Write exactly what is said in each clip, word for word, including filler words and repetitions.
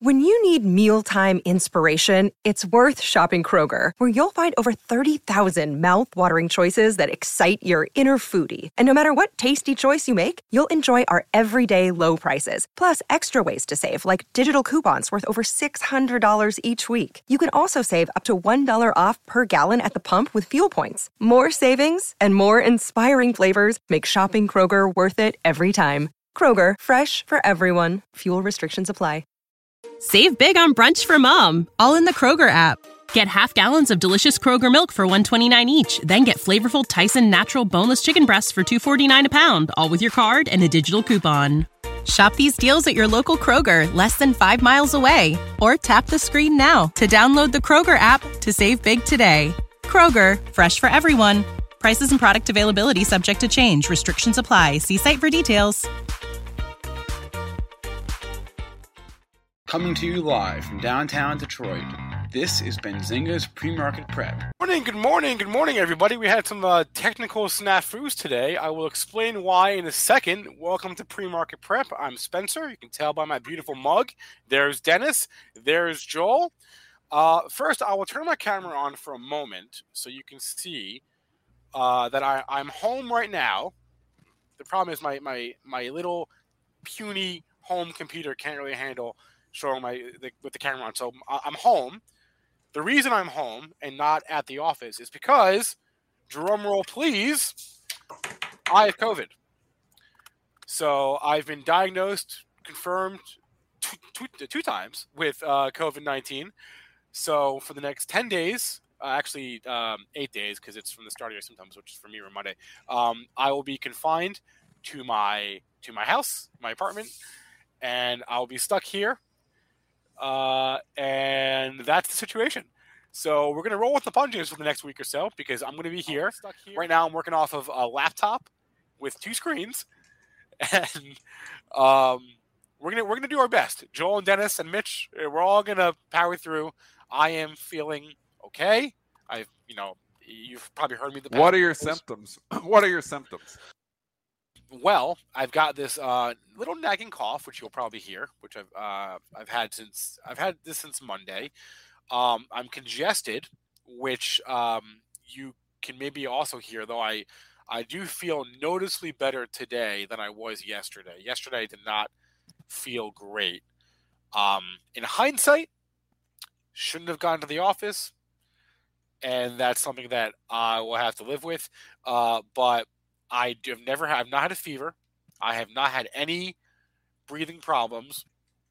When you need mealtime inspiration, it's worth shopping Kroger, where you'll find over thirty thousand mouth-watering choices that excite your inner foodie. And no matter what tasty choice you make, you'll enjoy our everyday low prices, plus extra ways to save, like digital coupons worth over six hundred dollars each week. You can also save up to one dollar off per gallon at the pump with fuel points. More savings and more inspiring flavors make shopping Kroger worth it every time. Kroger, fresh for everyone. Fuel restrictions apply. Save big on brunch for mom, all in the Kroger app. Get half gallons of delicious Kroger milk for one dollar and twenty-nine cents each. Then get flavorful Tyson natural boneless chicken breasts for two dollars and forty-nine cents a pound, all with your card and a digital coupon. Shop these deals at your local Kroger, less than five miles away. Or tap the screen now to download the Kroger app to save big today. Kroger, fresh for everyone. Prices and product availability subject to change. Restrictions apply. See site for details. Coming to you live from downtown Detroit, this is Benzinga's Pre-Market Prep. Good morning, good morning, good morning, everybody. We had some uh, technical snafus today. I will explain why in a second. Welcome to Pre-Market Prep. I'm Spencer. You can tell by my beautiful mug. There's Dennis. There's Joel. Uh, first, I will turn my camera on for a moment so you can see uh, that I, I'm home right now. The problem is my, my, my little puny home computer can't really handle showing my the, with the camera on. So I'm home. The reason I'm home and not at the office is because, drum roll please, I have COVID. So I've been diagnosed, confirmed two, two, two times with uh, COVID nineteen. So for the next ten days, uh, actually um, eight days because it's from the start of your symptoms, which is for me or Monday, um, I will be confined to my to my house, my apartment, and I'll be stuck here. Uh, and that's the situation. So we're going to roll with the punches for the next week or so because I'm going to be here. here. Right now I'm working off of a laptop with two screens. And um, we're going to we're gonna do our best. Joel and Dennis and Mitch, we're all going to power through. I am feeling okay. I've, you know, you've probably heard me. The what are your symptoms? What are your symptoms? Well, I've got this uh, little nagging cough, which you'll probably hear, which I've uh, I've had since I've had this since Monday. Um, I'm congested, which um, you can maybe also hear, though I I do feel noticeably better today than I was yesterday. Yesterday I did not feel great. Um, in hindsight, shouldn't have gone to the office, and that's something that I will have to live with. Uh, but I have never had, I've not had a fever. I have not had any breathing problems.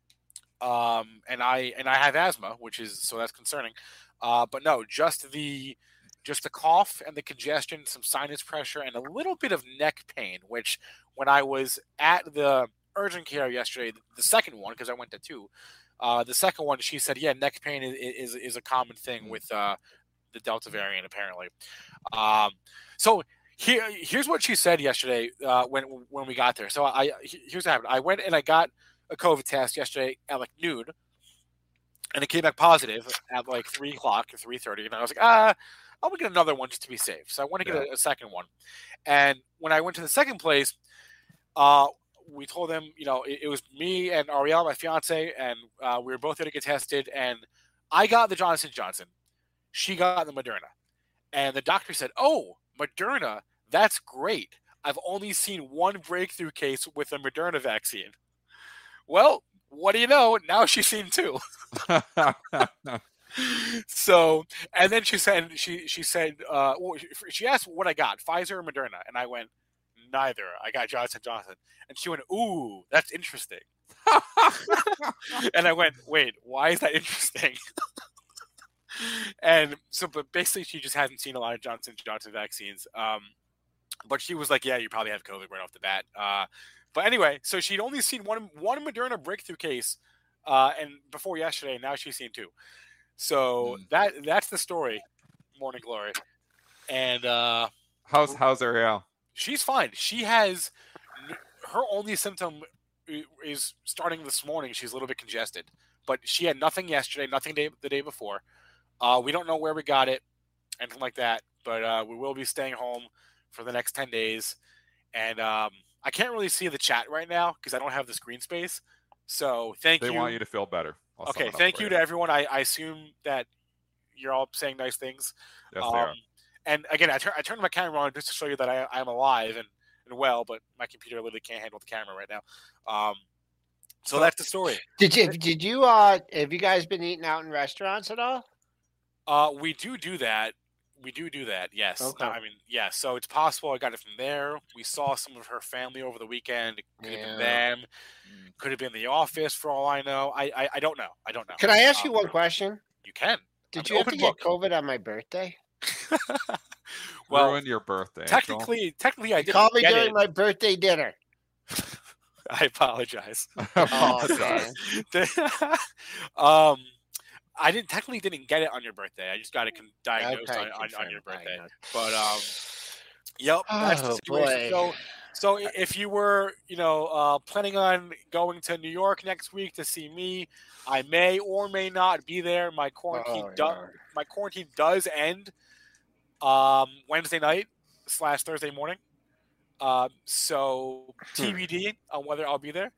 Um, and I, and I have asthma, which is, so that's concerning. Uh, but no, just the, just the cough and the congestion, some sinus pressure, and a little bit of neck pain, which when I was at the urgent care yesterday, the second one, because I went to two, uh, the second one, she said, yeah, neck pain is, is, is a common thing with, uh, the Delta variant, apparently. Um, so, Here, here's what she said yesterday uh, when when we got there. So I here's what happened. I went and I got a COVID test yesterday at like noon, and it came back positive at like three o'clock or three thirty. And I was like, ah, I'm gonna get another one just to be safe. So I want to get yeah. a, a second one. And when I went to the second place, uh, we told them, you know, it, it was me and Arielle, my fiance, and uh, we were both going to get tested. And I got the Johnson and Johnson. She got the Moderna. And the doctor said, oh, Moderna, that's great. I've only seen one breakthrough case with the Moderna vaccine. Well, what do you know? Now she's seen two. So, and then she said, she she said, uh, well, she asked what I got, Pfizer or Moderna, and I went, neither. I got Johnson and Johnson, and she went, ooh, that's interesting. And I went, wait, why is that interesting? And so, but basically, she just hasn't seen a lot of Johnson and Johnson vaccines. Um, but she was like, yeah, you probably have COVID right off the bat. Uh, but anyway, so she'd only seen one one Moderna breakthrough case, uh, and before yesterday, now she's seen two. So mm. that that's the story. Morning glory. And uh, how's how's Arielle? She's fine. She has her only symptom is starting this morning. She's a little bit congested, but she had nothing yesterday, nothing day, the day before. Uh, we don't know where we got it, anything like that, but uh, we will be staying home for the next ten days. And um, I can't really see the chat right now because I don't have the screen space. So thank They you. want you to feel better. I'll sum Okay, it up thank for you to everyone. I, I assume that you're all saying nice things. Yes, um, they are. And again, I, tur- I turned my camera on just to show you that I, I'm alive and, and well, but my computer literally can't handle the camera right now. Um, so, So- that's the story. Did you did you uh have you guys been eating out in restaurants at all? Uh, we do do that. We do do that. Yes. Okay. I mean, yeah. So it's possible I got it from there. We saw some of her family over the weekend. It could have Yeah. been them. Could have been the office for all I know. I I, I don't know. I don't know. Can I ask you Um, one question? You can. Did I'm you have open to get book. COVID on my birthday? Well, Ruin your birthday. Joel. technically, technically, I You didn't called me get during it. my birthday dinner. I apologize. Oh, Apologize. man. um, I didn't technically didn't get it on your birthday. I just got it con- diagnosed Okay, on, on, on confirmed. your I birthday. know. But um, yep, that's the Oh, situation. boy. So, so i- if you were, you know, uh, planning on going to New York next week to see me, I may or may not be there. My quarantine, Oh, do- yeah. my quarantine does end um, Wednesday night slash Thursday morning. Um, so Hmm. T B D on whether I'll be there,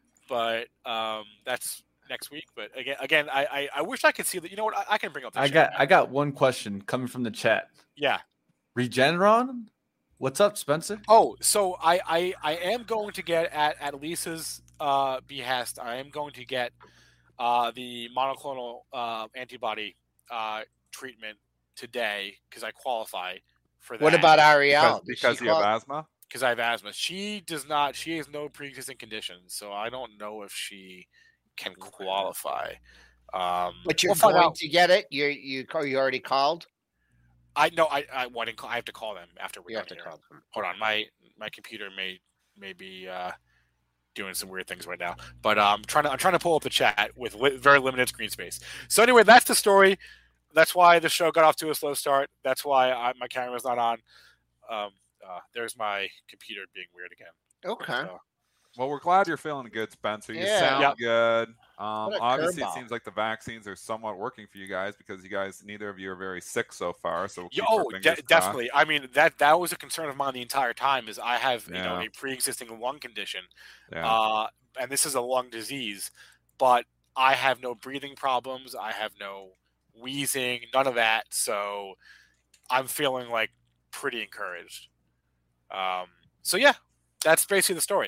but um, that's next week. But again, again, I, I, I wish I could see that. You know what? I, I can bring up. The I chat. got I got one question coming from the chat. Yeah. Regeneron, what's up, Spencer? Oh, so I, I, I am going to get at, at Lisa's uh, behest. I am going to get uh, the monoclonal uh, antibody uh, treatment today because I qualify for that. What about Ariel? Because, Did because she you have call- asthma? Because I have asthma. She does not. She has no pre-existing conditions, so I don't know if she can qualify. Um, But you're we'll find going out. to get it? You you you already called? I no. I I, well, I, didn't call, I have to call them after we're You have done to here. call them. Hold on, my my computer may may be uh, doing some weird things right now. But um, I'm trying to I'm trying to pull up the chat with li- very limited screen space. So anyway, that's the story. That's why the show got off to a slow start. That's why I, my camera's not on. Um, uh, there's my computer being weird again. Okay. So, Well, we're glad you're feeling good, Spencer. You Yeah. sound Yep. good. Um, What a obviously, it curveball. seems like the vaccines are somewhat working for you guys because you guys, neither of you are very sick so far. So we'll keep yeah, our oh, fingers de- crossed. definitely. I mean that that was a concern of mine the entire time. Is I have you know Yeah. a pre-existing lung condition, Yeah. uh, and this is a lung disease, but I have no breathing problems. I have no wheezing, none of that. So I'm feeling like pretty encouraged. Um, so yeah, that's basically the story.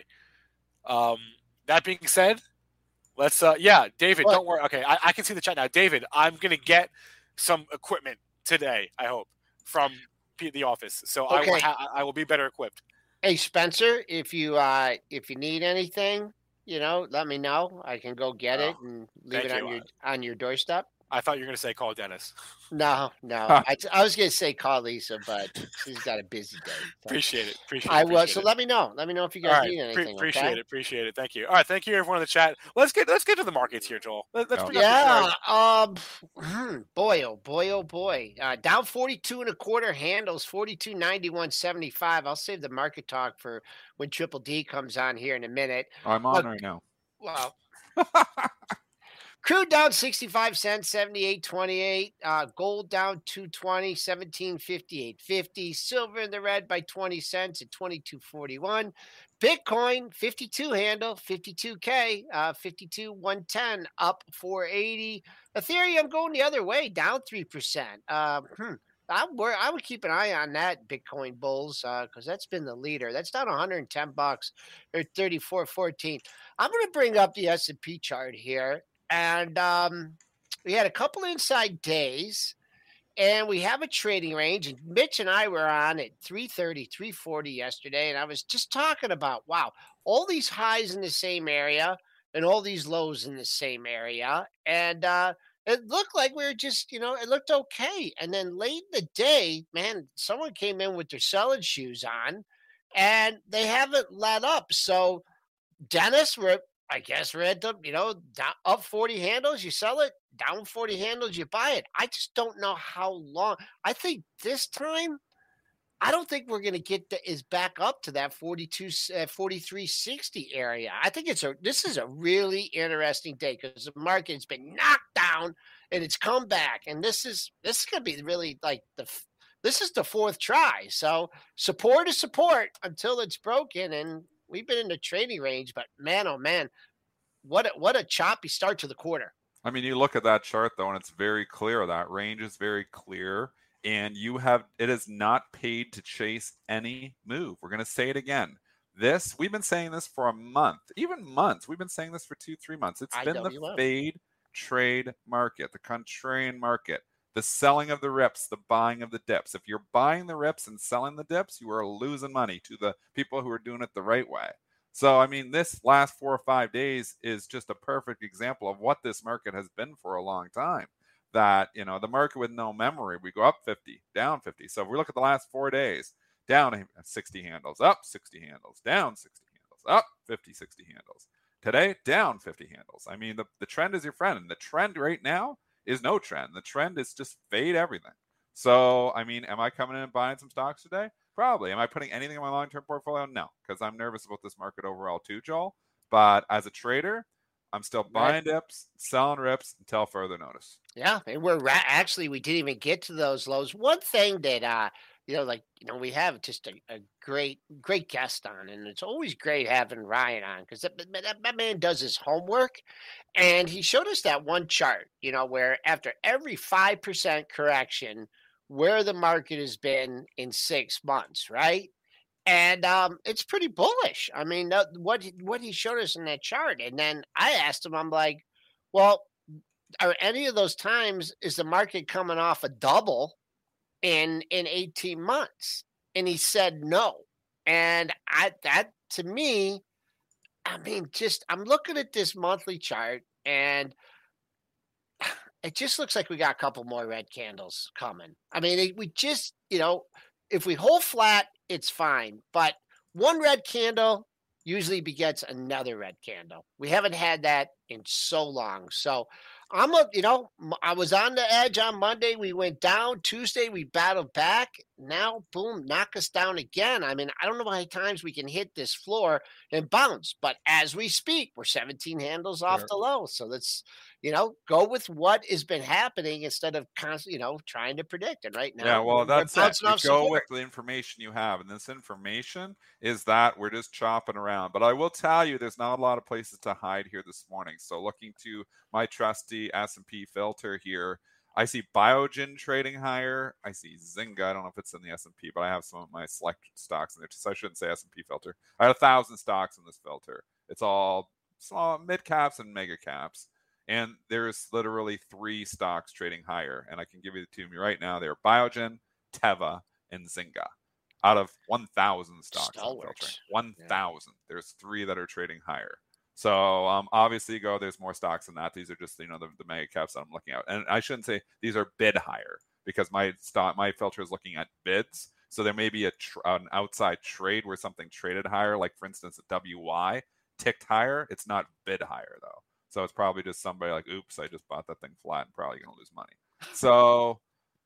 Um, that being said, let's uh, yeah, David, What? don't worry. Okay, I, I can see the chat now. David, I'm gonna get some equipment today. I hope from P- the office, so I will Okay. ha- I will be better equipped. Hey Spencer, if you uh if you need anything, you know, let me know. I can go get it Oh, and leave it thank on you. your on your doorstep. I thought you were gonna say call Dennis. No, no. I, I was gonna say call Lisa, but she's got a busy day. so. Appreciate it. Appreciate. I it, will. appreciate So it. let me know. Let me know if you All guys right, need pre- anything. appreciate okay? it. Appreciate it. Thank you. All right, thank you everyone in the chat. Let's get let's get to the markets here, Joel. Let, let's Yeah. bring up the Yeah. chart. Um. Boy, oh boy, oh boy. Uh, down forty-two and a quarter handles, forty-two ninety-one seventy-five. I'll save the market talk for when Triple D comes on here in a minute. I'm on Look- right now. Wow. Crude down sixty-five cents, seventy-eight twenty-eight. Uh, gold down two twenty, seventeen fifty-eight fifty. Silver in the red by twenty cents at twenty-two forty-one. Bitcoin fifty-two handle, fifty-two K, uh, fifty-two one ten, up four eighty. Ethereum going the other way, down three percent. Uh, hmm. I would, I would keep an eye on that Bitcoin bulls because uh, that's been the leader. That's down one hundred ten bucks or thirty-four fourteen. I'm going to bring up the S and P chart here. And um, we had a couple inside days, and we have a trading range. And Mitch and I were on at three thirty, three forty yesterday, and I was just talking about, wow, all these highs in the same area and all these lows in the same area. And uh, it looked like we were just, you know, it looked okay. And then late in the day, man, someone came in with their selling shoes on, and they haven't let up. So, Dennis, we're I guess we're at the, you know, down, up forty handles, you sell it, down forty handles, you buy it. I just don't know how long. I think this time, I don't think we're going to get the, is back up to that forty-two, uh, forty-three sixty area. I think it's a, this is a really interesting day because the market's been knocked down and it's come back. And this is, this is going to be really like the, this is the fourth try. So support is support until it's broken. And we've been in the trading range, but man, oh man, what a, what a choppy start to the quarter. I mean, you look at that chart though, and it's very clear. That range is very clear, and you have it is not paid to chase any move. We're going to say it again. This we've been saying this for a month, even months. We've been saying this for two, three months. It's I been know the you have. fade trade market, the contrarian market, the selling of the rips, the buying of the dips. If you're buying the rips and selling the dips, you are losing money to the people who are doing it the right way. So, I mean, this last four or five days is just a perfect example of what this market has been for a long time. That, you know, the market with no memory, we go up fifty, down fifty. So if we look at the last four days, down sixty handles, up sixty handles, down sixty handles, up fifty, sixty handles. Today, down fifty handles. I mean, the, the trend is your friend. And the trend right now is no trend. The trend is just fade everything. So, I mean, am I coming in and buying some stocks today? Probably. Am I putting anything in my long-term portfolio? No, because I'm nervous about this market overall too, Joel. But as a trader, I'm still buying dips, selling rips until further notice. Yeah, and we're ra- actually we didn't even get to those lows. One thing that uh, you know, like you know, we have just a, a great, great guest on, and it's always great having Ryan on because that, that, that man does his homework, and he showed us that one chart, you know, where after every five percent correction, where the market has been in six months, right? And um, it's pretty bullish. I mean, uh, what what he showed us in that chart, and then I asked him, I'm like, well, are any of those times is the market coming off a double in in eighteen months? And he said no. And I that to me, I mean, just I'm looking at this monthly chart, and it just looks like we got a couple more red candles coming. I mean, it, we just, you know, if we hold flat, it's fine. But one red candle usually begets another red candle. We haven't had that in so long. So I'm a, you know, I was on the edge on Monday. We went down. Tuesday, we battled back. Now, boom, knock us down again. I mean, I don't know how many times we can hit this floor and bounce. But as we speak, we're seventeen handles off Sure. the low. So let's, you know, go with what has been happening instead of constantly, you know, trying to predict. And right now, Yeah, well, we're that's it. bouncing You off go support. with the information you have, and this information is that we're just chopping around. But I will tell you, there's not a lot of places to hide here this morning. So looking to my trusty S and P filter here, I see Biogen trading higher. I see Zynga. I don't know if it's in the S and P, but I have some of my selected stocks in there. So I shouldn't say S and P filter. I had a thousand stocks in this filter. It's all small mid caps and mega caps. And there's literally three stocks trading higher. And I can give you the two of me right now. They're Biogen, Teva, and Zynga. Out of one thousand stocks I'm filtering. one thousand. Yeah. There's three that are trading higher. So um, obviously, go. There's more stocks than that. These are just, you know, the, the mega caps that I'm looking at. And I shouldn't say these are bid higher because my stock, my filter is looking at bids. So there may be a tr- an outside trade where something traded higher, like for instance, a W Y ticked higher. It's not bid higher though. So it's probably just somebody like, oops, I just bought that thing flat and probably going to lose money. So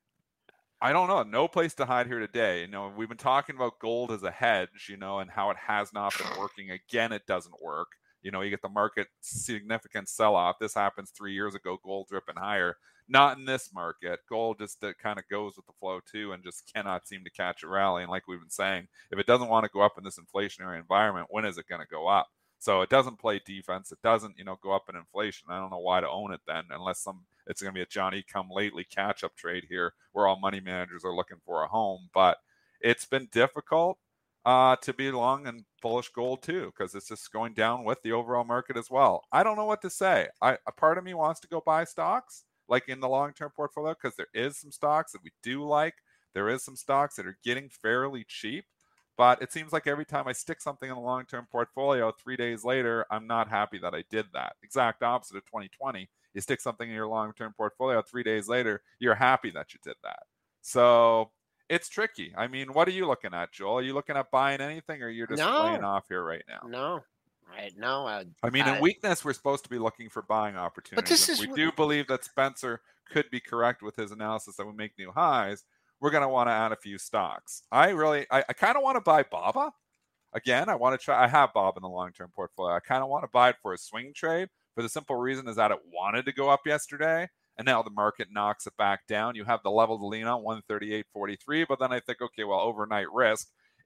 I don't know. No place to hide here today. You know, we've been talking about gold as a hedge, you know, and how it has not been working. Again, it doesn't work. You know, you get the market significant sell-off. This happens three years ago, gold dripping higher. Not in this market. Gold just uh, kind of goes with the flow too and just cannot seem to catch a rally. And like we've been saying, if it doesn't want to go up in this inflationary environment, when is it going to go up? So it doesn't play defense. It doesn't, you know, go up in inflation. I don't know why to own it then, unless some it's going to be a Johnny come lately catch-up trade here where all money managers are looking for a home. But it's been difficult uh, to be long and bullish gold too, because it's just going down with the overall market as well. I don't know what to say. I, a part of me wants to go buy stocks like in the long-term portfolio because there is some stocks that we do like. There is some stocks that are getting fairly cheap. But it seems like every time I stick something in the long-term portfolio, three days later, I'm not happy that I did that. Exact opposite of twenty twenty. You stick something in your long-term portfolio, three days later, you're happy that you did that. So it's tricky. I mean, what are you looking at, Joel? Are you looking at buying anything, or you're just No. playing off here right now? No, right? No. I, I mean, I, in weakness, we're supposed to be looking for buying opportunities. But this if is we what- do believe that Spencer could be correct with his analysis that we make new highs. We're going to want to add a few stocks. I really, I, I kind of want to buy Baba. Again, I want to try, I have Bob in the long-term portfolio. I kind of want to buy it for a swing trade for the simple reason is that it wanted to go up yesterday, and now the market knocks it back down. You have the level to lean on, one thirty-eight forty-three, but then I think, okay, well, overnight risk.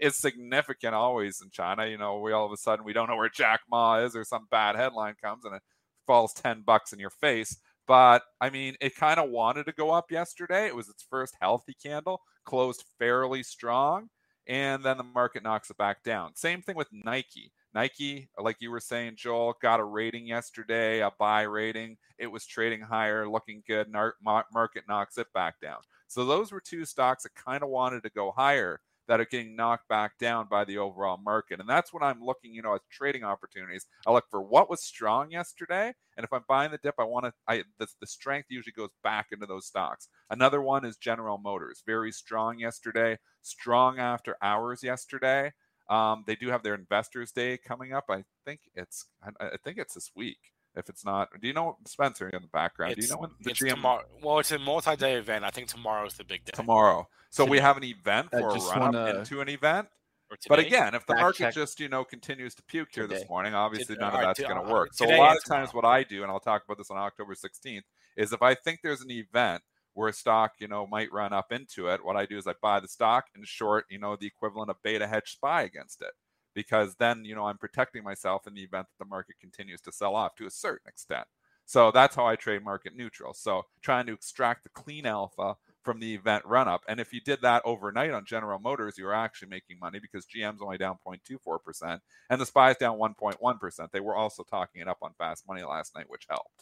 is significant always in China. You know, we all of a sudden, we don't know where Jack Ma is, or some bad headline comes and it falls ten bucks in your face. But I mean, it kind of wanted to go up yesterday. It was its first healthy candle, closed fairly strong, and then the market knocks it back down. Same thing with Nike. Nike, like you were saying, Joel, got a rating yesterday, a buy rating. It was trading higher, looking good. Market knocks it back down. So those were two stocks that kind of wanted to go higher that are getting knocked back down by the overall market. And that's when I'm looking, you know, at trading opportunities. I look for what was strong yesterday. And if I'm buying the dip, I want to, I the, the strength usually goes back into those stocks. Another one is General Motors. Very strong yesterday, strong after hours yesterday. Um, they do have their Investors Day coming up. I think it's, I, I think it's this week. If it's not, do you know, Spencer, in the background? It's, do you know when the it's G M? Tomorrow. Well, it's a multi-day event. I think tomorrow's the big day. Tomorrow. So Today. we have an event I for a just run up wanna- into an event. Or But today. again, if the Fact market check. just, you know, continues to puke here Today. this morning, obviously Today- none of alright, that's to- going to uh, work. So a today lot and of times tomorrow. what I do, and I'll talk about this on October sixteenth, is if I think there's an event where a stock, you know, might run up into it, what I do is I buy the stock and short, you know, the equivalent of beta hedge spy against it. Because then, you know, I'm protecting myself in the event that the market continues to sell off to a certain extent. So that's how I trade market neutral. So trying to extract the clean alpha from the event run up. And if you did that overnight on General Motors, you were actually making money because G M's only down zero point two four percent and the S P Y's down one point one percent. They were also talking it up on Fast Money last night, which helped.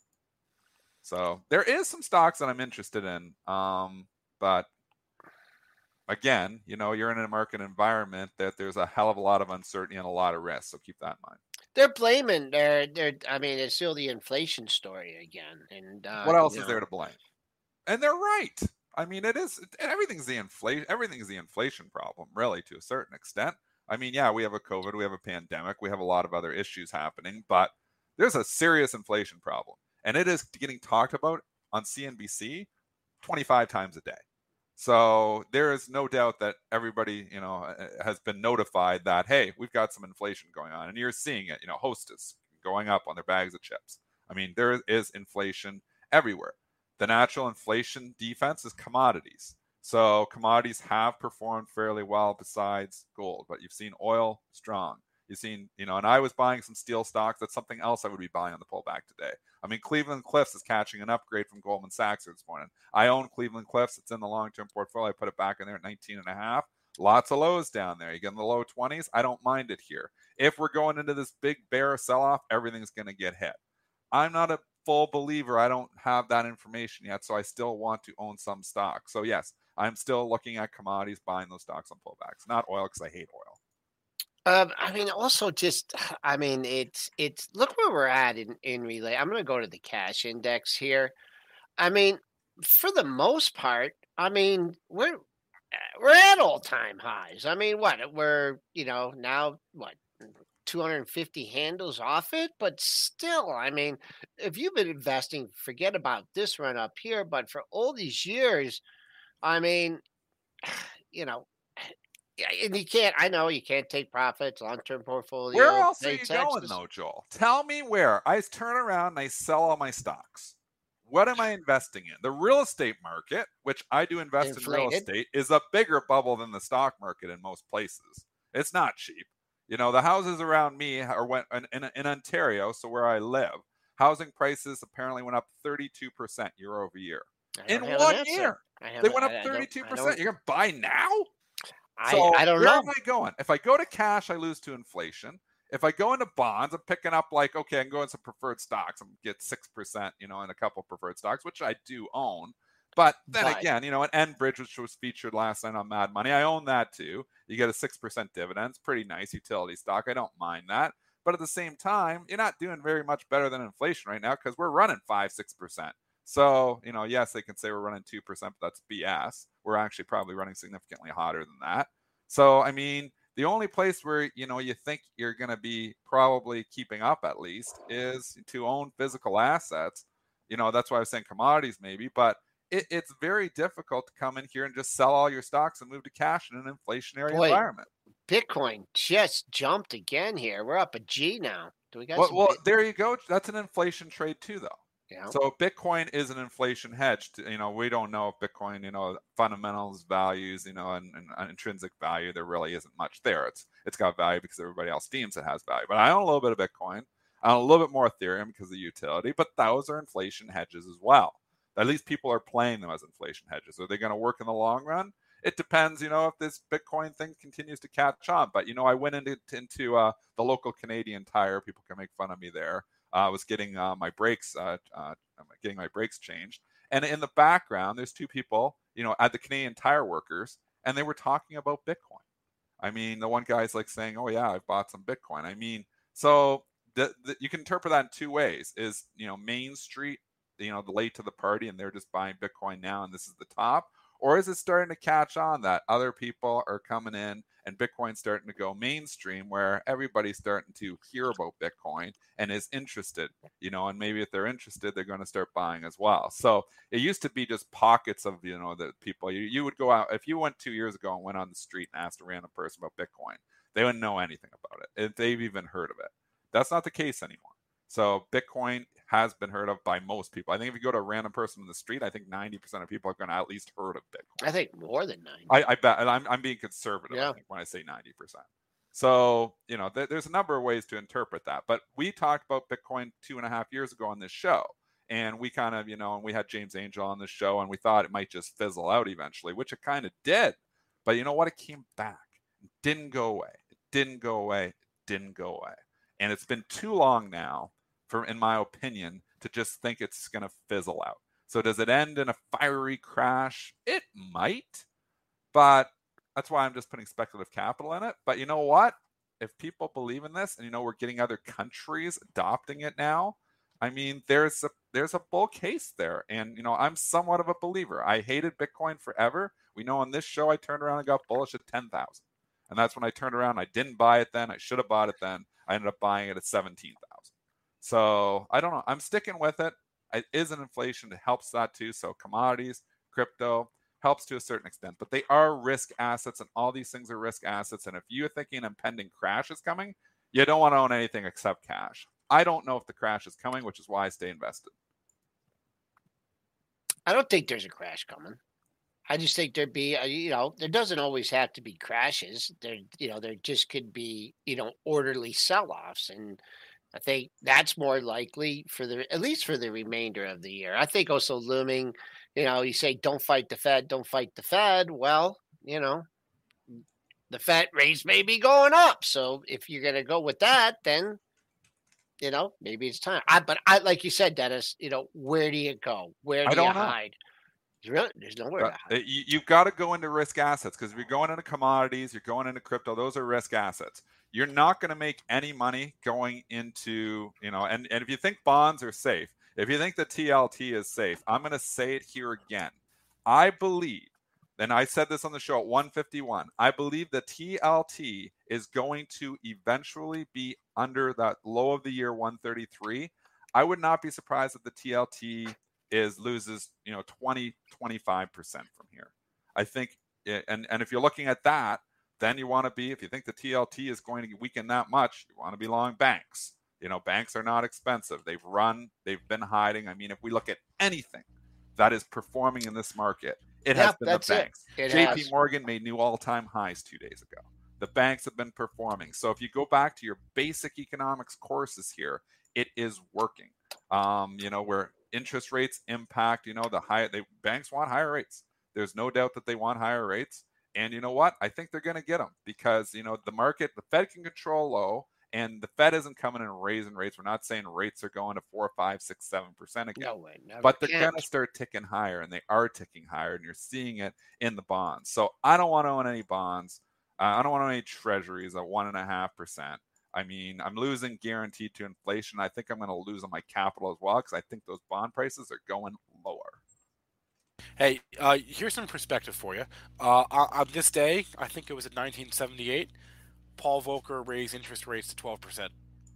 So there is some stocks that I'm interested in. Um, but again, you know, you're in a market environment that there's a hell of a lot of uncertainty and a lot of risk. So keep that in mind. They're blaming they're they're I mean, it's still the inflation story again. And uh, What else you is know, there to blame? And they're right. I mean, it is everything's the inflation everything's the inflation problem, really, to a certain extent. I mean, yeah, we have a COVID, we have a pandemic, we have a lot of other issues happening, but there's a serious inflation problem. And it is getting talked about on C N B C twenty-five times a day. So there is no doubt that everybody, you know, has been notified that, hey, we've got some inflation going on. And you're seeing it, you know, Hostess going up on their bags of chips. I mean, there is inflation everywhere. The natural inflation defense is commodities. So commodities have performed fairly well besides gold, but you've seen oil strong. You've seen, you know, and I was buying some steel stocks. That's something else I would be buying on the pullback today. I mean, Cleveland Cliffs is catching an upgrade from Goldman Sachs this morning. I own Cleveland Cliffs. It's in the long-term portfolio. I put it back in there at nineteen and a half. Lots of lows down there. You get in the low twenties. I don't mind it here. If we're going into this big bear sell-off, everything's going to get hit. I'm not a full believer. I don't have that information yet, so I still want to own some stock. So yes, I'm still looking at commodities, buying those stocks on pullbacks. Not oil, because I hate oil. Um, I mean, also just, I mean, it's, it's, look where we're at in, in relay. I'm going to go to the cash index here. I mean, for the most part, I mean, we're, we're at all time highs. I mean, what, we're, you know, now, what, two hundred fifty handles off it, but still, I mean, if you've been investing, forget about this run up here, but for all these years, I mean, you know, yeah, and you can't, I know you can't take profits, long-term portfolio. Where else are pay you taxes. going, though, Joel? Tell me where. I turn around and I sell all my stocks. What am I investing in? The real estate market, which I do invest in real Inflated. estate, is a bigger bubble than the stock market in most places. It's not cheap. You know, the houses around me are went in, in, in Ontario, so where I live, housing prices apparently went up thirty-two percent year over year. I In don't have an one answer. year. I have They a- went up I- I don't- thirty-two I percent. don't- You're going to buy now? I, So I don't where know. am I going? If I go to cash, I lose to inflation. If I go into bonds, I'm picking up like, okay, I'm going some preferred stocks. I'm get six percent, you know, in a couple of preferred stocks, which I do own. But then But- again, you know, an Enbridge, which was featured last night on Mad Money, I own that too. You get a six percent dividend. It's pretty nice utility stock. I don't mind that. But at the same time, you're not doing very much better than inflation right now because we're running five, six percent. So, you know, yes, they can say we're running two percent, but that's B S. We're actually probably running significantly hotter than that. So, I mean, the only place where, you know, you think you're going to be probably keeping up at least is to own physical assets. You know, that's why I was saying commodities maybe, but it, it's very difficult to come in here and just sell all your stocks and move to cash in an inflationary Boy, environment. Bitcoin just jumped again here. We're up a G now. Do we got Well, some well, bit- there you go. That's an inflation trade too, though. Yeah. So Bitcoin is an inflation hedge. To, you know, we don't know if Bitcoin, you know, fundamentals, values, you know, and, and intrinsic value, there really isn't much there. It's it's got value because everybody else deems it has value. But I own a little bit of Bitcoin. I own a little bit more Ethereum because of the utility. But those are inflation hedges as well. At least people are playing them as inflation hedges. Are they going to work in the long run? It depends, you know, if this Bitcoin thing continues to catch on. But, you know, I went into, into uh, the local Canadian Tire. People can make fun of me there. I uh, was getting uh, my brakes, uh, uh, getting my brakes changed. And in the background, there's two people, you know, at the Canadian Tire workers, and they were talking about Bitcoin. I mean, the one guy's like saying, oh, yeah, I've bought some Bitcoin. I mean, so the, the, you can interpret that in two ways. Is, you know, Main Street, you know, the late to the party, and they're just buying Bitcoin now, and this is the top? Or is it starting to catch on that other people are coming in and Bitcoin's starting to go mainstream where everybody's starting to hear about Bitcoin and is interested, you know, and maybe if they're interested, they're going to start buying as well. So it used to be just pockets of, you know, the people. You, you would go out, if you went two years ago and went on the street and asked a random person about Bitcoin, they wouldn't know anything about it if they've even heard of it. That's not the case anymore. So Bitcoin has been heard of by most people. I think if you go to a random person in the street, I think ninety percent of people are going to at least heard of Bitcoin. I think more than ninety. I, I bet. And I'm, I'm being conservative, yeah. I think, when I say ninety percent. So, you know, th- there's a number of ways to interpret that. But we talked about Bitcoin two and a half years ago on this show. And we kind of, you know, and we had James Angel on this show, and we thought it might just fizzle out eventually, which it kind of did. But you know what? It came back. It didn't go away. It didn't go away. It didn't go away. And it's been too long now, for, in my opinion, to just think it's going to fizzle out. So does it end in a fiery crash? It might, but that's why I'm just putting speculative capital in it. But you know what? If people believe in this, and you know we're getting other countries adopting it now, I mean, there's a there's a bull case there. And you know, I'm somewhat of a believer. I hated Bitcoin forever. We know on this show I turned around and got bullish at ten thousand. And that's when I turned around. I didn't buy it then. I should have bought it then. I ended up buying it at seventeen thousand. So I don't know. I'm sticking with it. It is an inflation. It helps that too. So commodities, crypto helps to a certain extent, but they are risk assets, and all these things are risk assets. And if you're thinking an impending crash is coming, you don't want to own anything except cash. I don't know if the crash is coming, which is why I stay invested. I don't think there's a crash coming. I just think there'd be, a, you know, there doesn't always have to be crashes. There, you know, there just could be, you know, orderly sell-offs. And I think that's more likely for the, at least for the remainder of the year. I think also looming, you know, you say, don't fight the Fed, don't fight the Fed. Well, you know, the Fed rates may be going up. So if you're going to go with that, then, you know, maybe it's time. I, but I, like you said, Dennis, you know, where do you go? Where do I don't you know. hide? Really, there's nowhere to hide. You, you've got to go into risk assets, because if you're going into commodities, you're going into crypto, those are risk assets. You're not going to make any money going into, you know, and, and if you think bonds are safe, if you think the T L T is safe, I'm going to say it here again. I believe, and I said this on the show at one fifty-one, I believe the T L T is going to eventually be under that low of the year one thirty-three. I would not be surprised if the T L T is loses, you know, twenty, twenty-five percent from here. I think, and, and if you're looking at that, then you want to be, if you think the T L T is going to weaken that much, you want to be long banks. You know, banks are not expensive. They've run, they've been hiding. I mean, if we look at anything that is performing in this market, it Yeah, has been the that's it. banks. It J P has. Morgan made new all-time highs two days ago. The banks have been performing. So if you go back to your basic economics courses here, it is working. Um, you know, where interest rates impact, you know, the high, they banks want higher rates. There's no doubt that they want higher rates. And you know what? I think they're going to get them, because, you know, the market, the Fed can control low, and the Fed isn't coming in and raising rates. We're not saying rates are going to four, five, six, seven percent again. No way, never But they're can. going to start ticking higher, and they are ticking higher, and you're seeing it in the bonds. So I don't want to own any bonds. Uh, I don't want to own any treasuries at one and a half percent. I mean, I'm losing guaranteed to inflation. I think I'm going to lose on my capital as well, because I think those bond prices are going lower. Hey, uh, here's some perspective for you. Uh, on, on this day, I think it was in nineteen seventy-eight, Paul Volcker raised interest rates to twelve percent.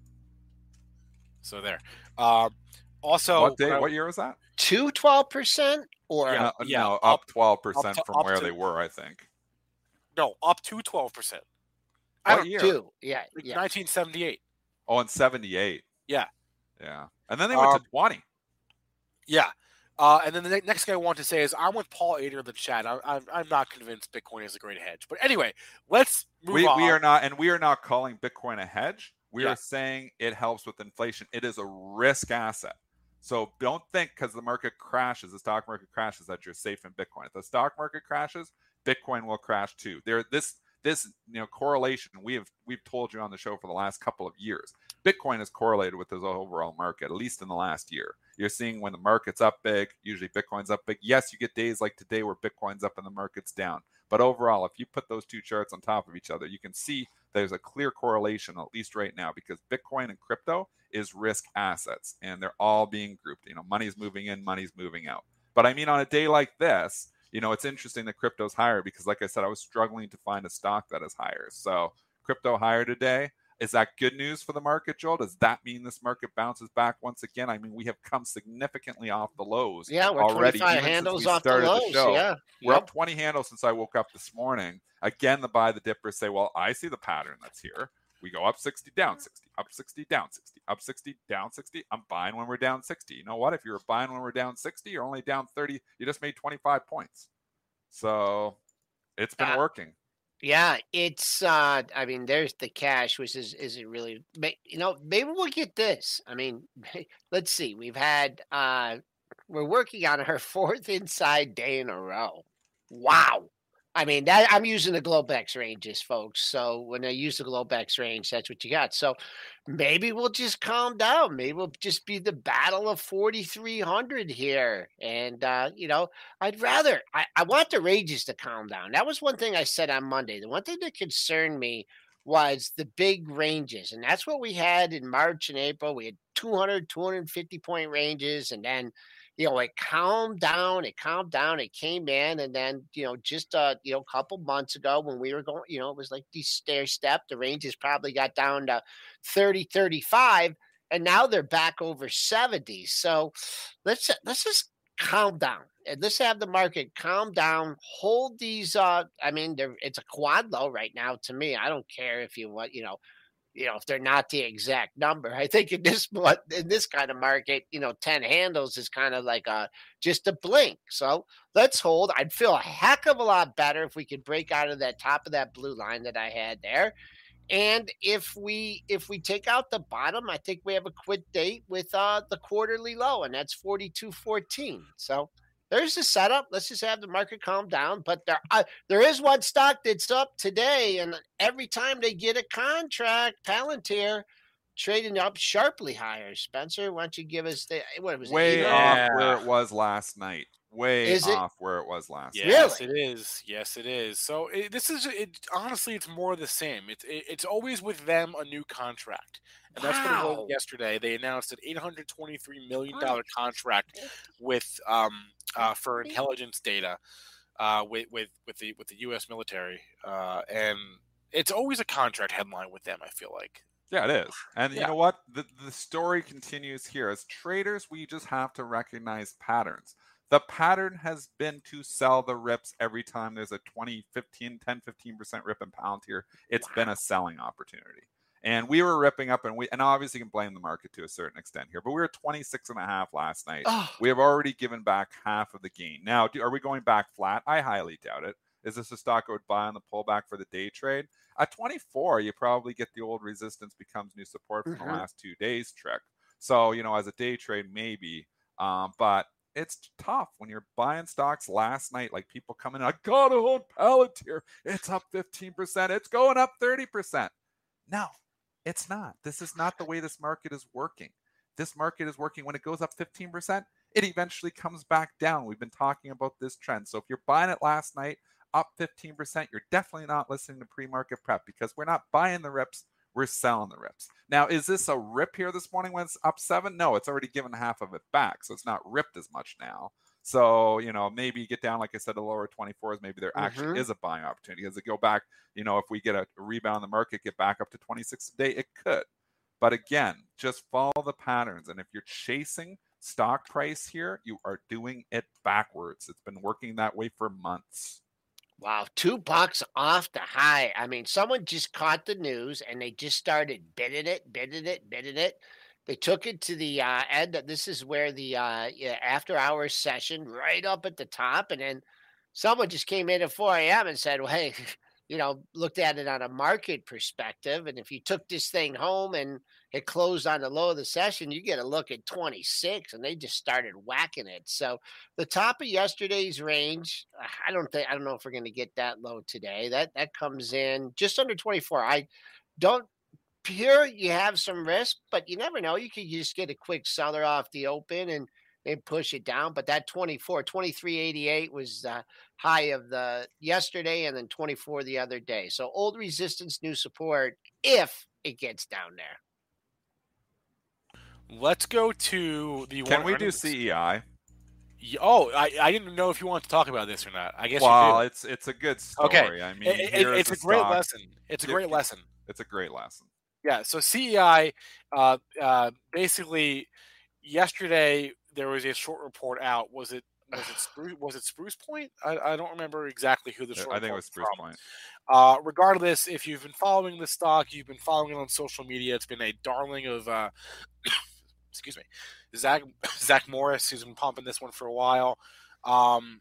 So there. Uh, also, What day? I, What year was that? To twelve percent or Yeah. no, no, up, up twelve percent up to- from up where to- they were, I think. no, up to twelve percent. I What don't year? do. Yeah, yeah. nineteen seventy-eight. Oh, in seventy-eight. Yeah. Yeah. And then they went Um, to twenty. Yeah. Uh, and then the ne- next thing I want to say is I'm with Paul Ader in the chat. I'm, I'm, I'm not convinced Bitcoin is a great hedge. But anyway, let's move we, on. We are not, and we are not calling Bitcoin a hedge. We Yeah. are saying it helps with inflation. It is a risk asset. So don't think because the market crashes, the stock market crashes, that you're safe in Bitcoin. If the stock market crashes, Bitcoin will crash too. There, this this you know correlation we have we've told you on the show for the last couple of years. Bitcoin is correlated with the overall market, at least in the last year. You're seeing when the market's up big, usually Bitcoin's up big. Yes, you get days like today where Bitcoin's up and the market's down. But overall, if you put those two charts on top of each other, you can see there's a clear correlation, at least right now, because Bitcoin and crypto is risk assets, and they're all being grouped. You know, money's moving in, money's moving out. But I mean, on a day like this, you know, it's interesting that crypto's higher because, like I said, I was struggling to find a stock that is higher. So crypto higher today. Is that good news for the market, Joel? Does that mean this market bounces back once again? I mean, we have come significantly off the lows. Yeah, we're already. twenty-five Even handles since we off the started lows. the show. Yeah, we're yep. up twenty handles since I woke up this morning. Again, the buy the dippers say, well, I see the pattern that's here. We go up sixty, down sixty, up sixty, down sixty, up sixty, down sixty. I'm buying when we're down sixty. You know what? If you're buying when we're down sixty, you're only down thirty. You just made twenty-five points. So it's been Uh, working. Yeah, it's uh I mean, there's the cash, which is isn't really you know, maybe we'll get this. I mean, let's see. We've had uh we're working on our fourth inside day in a row. Wow. I mean, that I'm using the Globex ranges, folks. So when I use the Globex range, that's what you got. So maybe we'll just calm down. Maybe we'll just be the battle of forty-three hundred here. And uh, you know, I'd rather I, I want the ranges to calm down. That was one thing I said on Monday. The one thing that concerned me was the big ranges. And that's what we had in March and April. We had two hundred, two hundred fifty point ranges, and then you know, it calmed down, it calmed down, it came in. And then, you know, just, uh, you know, a couple months ago when we were going, you know, it was like these stair step, the ranges probably got down to thirty, thirty-five, and now they're back over seventy. So let's, let's just calm down and let's have the market calm down, hold these, uh, I mean, there, it's a quad low right now to me. I don't care if you want, you know, you know, if they're not the exact number. I think in this in this kind of market, you know, ten handles is kind of like a just a blink. So let's hold. I'd feel a heck of a lot better if we could break out of that top of that blue line that I had there. And if we if we take out the bottom, I think we have a quit date with uh, the quarterly low, and that's forty-two fourteen. So there's the setup. Let's just have the market calm down. But there, uh, there is one stock that's up today, and every time they get a contract, Palantir trading up sharply higher. Spencer, why don't you give us the what was it? Way eight off Yeah. where it was last night. Way Is it? off where it was last night. Yes, Really? it is. Yes, it is. So it, this is it. Honestly, it's more of the same. It's it, it's always with them a new contract, and that's what it Wow. was yesterday. They announced an eight hundred twenty-three million dollar contract with um uh, for intelligence data, uh with with with the with the U S military, uh, and it's always a contract headline with them. I feel like. Yeah, it is. And you Yeah. know what? The, the story continues here. As traders, we just have to recognize patterns. The pattern has been to sell the rips every time there's a twenty, fifteen, ten, fifteen percent rip in Palantir. It's been a selling opportunity. And we were ripping up, and we and obviously can blame the market to a certain extent here, but we were twenty-six and a half last night. Oh. We have already given back half of the gain. Now, do, are we going back flat? I highly doubt it. Is this a stock I would buy on the pullback for the day trade? At twenty-four, you probably get the old resistance becomes new support from Mhm. the last two days trick. So, you know, as a day trade, maybe. Um, but it's tough when you're buying stocks last night, like people coming in, I gotta own Palantir. It's up fifteen percent. It's going up thirty percent. No, it's not. This is not the way this market is working. This market is working when it goes up fifteen percent, it eventually comes back down. We've been talking about this trend. So if you're buying it last night, up fifteen percent, you're definitely not listening to pre-market prep because we're not buying the rips, we're selling the rips. Now, is this a rip here this morning when it's up seven? No, it's already given half of it back, so it's not ripped as much now. So, you know, maybe get down, like I said, the lower twenty-fours, maybe there actually Mhm. is a buying opportunity. As it go back, you know, if we get a rebound in the market, get back up to twenty-six a day, it could. But again, just follow the patterns. And if you're chasing stock price here, you are doing it backwards. It's been working that way for months. Wow, two bucks off the high. I mean, someone just caught the news and they just started bidding it, bidding it, bidding it. They took it to the uh, end. This is where the uh, yeah, after hours session, right up at the top, and then someone just came in at four a m and said, "Well, hey, you know, looked at it on a market perspective, and if you took this thing home and it closed on the low of the session, you get a look at twenty-six," and they just started whacking it. So the top of yesterday's range, I don't think I don't know if we're going to get that low today. That that comes in just under twenty-four. I don't Here you have some risk, but you never know. You could just get a quick seller off the open and and push it down. But that twenty-four, twenty-three eighty-eight was the high of the yesterday and then twenty-four the other day. So old resistance, new support if it gets down there. Let's go to the Can one we do earnings- C E I? Y- Oh, I, I didn't know if you wanted to talk about this or not. I guess Well, you it's it's a good story. Okay. I mean, do. It- it- here's it's a the great stock. lesson. It's a Give- great give- lesson. It's a great lesson. Yeah. So C E I, uh, uh, basically, yesterday there was a short report out. Was it was it Spruce, was it Spruce Point? I, I don't remember exactly who the short I think it report was Spruce from. Point. Uh, regardless, if you've been following the stock, you've been following it on social media. It's been a darling of, uh, excuse me, Zach Zach Morris, who's been pumping this one for a while, um,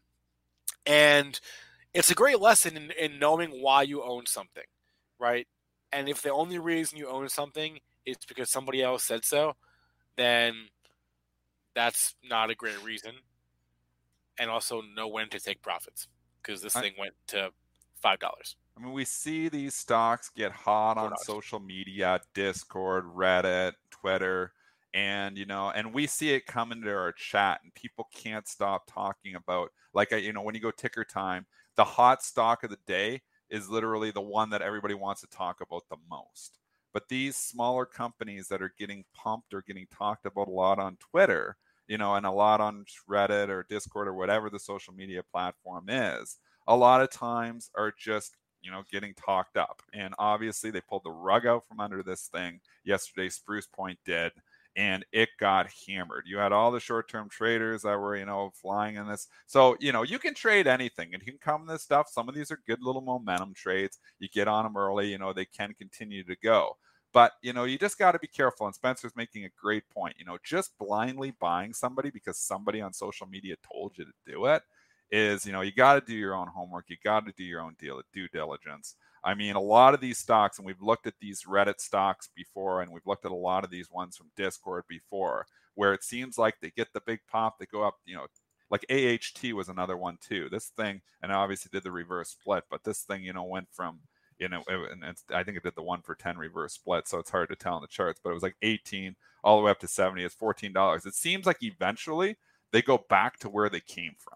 and it's a great lesson in, in knowing why you own something, right? And if the only reason you own something is because somebody else said so, then that's not a great reason. And also know when to take profits, because this I- thing went to five dollars. I mean, we see these stocks get hot Four on dollars. social media, Discord, Reddit, Twitter, and you know, and we see it come into our chat, and people can't stop talking about, like, you know, when you go ticker time, the hot stock of the day is literally the one that everybody wants to talk about the most. But these smaller companies that are getting pumped or getting talked about a lot on Twitter, you know, and a lot on Reddit or Discord or whatever the social media platform is, a lot of times are just, you know, getting talked up. And obviously they pulled the rug out from under this thing yesterday. Spruce Point did, and it got hammered. You had all the short-term traders that were, you know, flying in this. So, you know, you can trade anything and you can come in this stuff. Some of these are good little momentum trades. You get on them early, you know, they can continue to go. But, you know, you just got to be careful. And Spencer's making a great point. You know, just blindly buying somebody because somebody on social media told you to do it is, you know, you got to do your own homework. You got to do your own deal, due diligence. I mean, a lot of these stocks, and we've looked at these Reddit stocks before, and we've looked at a lot of these ones from Discord before, where it seems like they get the big pop, they go up, you know, like A H T was another one too. This thing, and obviously did the reverse split, but this thing, you know, went from, you know, and it's, I think it did the one for ten reverse split, so it's hard to tell in the charts, but it was like eighteen all the way up to seventy. It's fourteen dollars. It seems like eventually they go back to where they came from.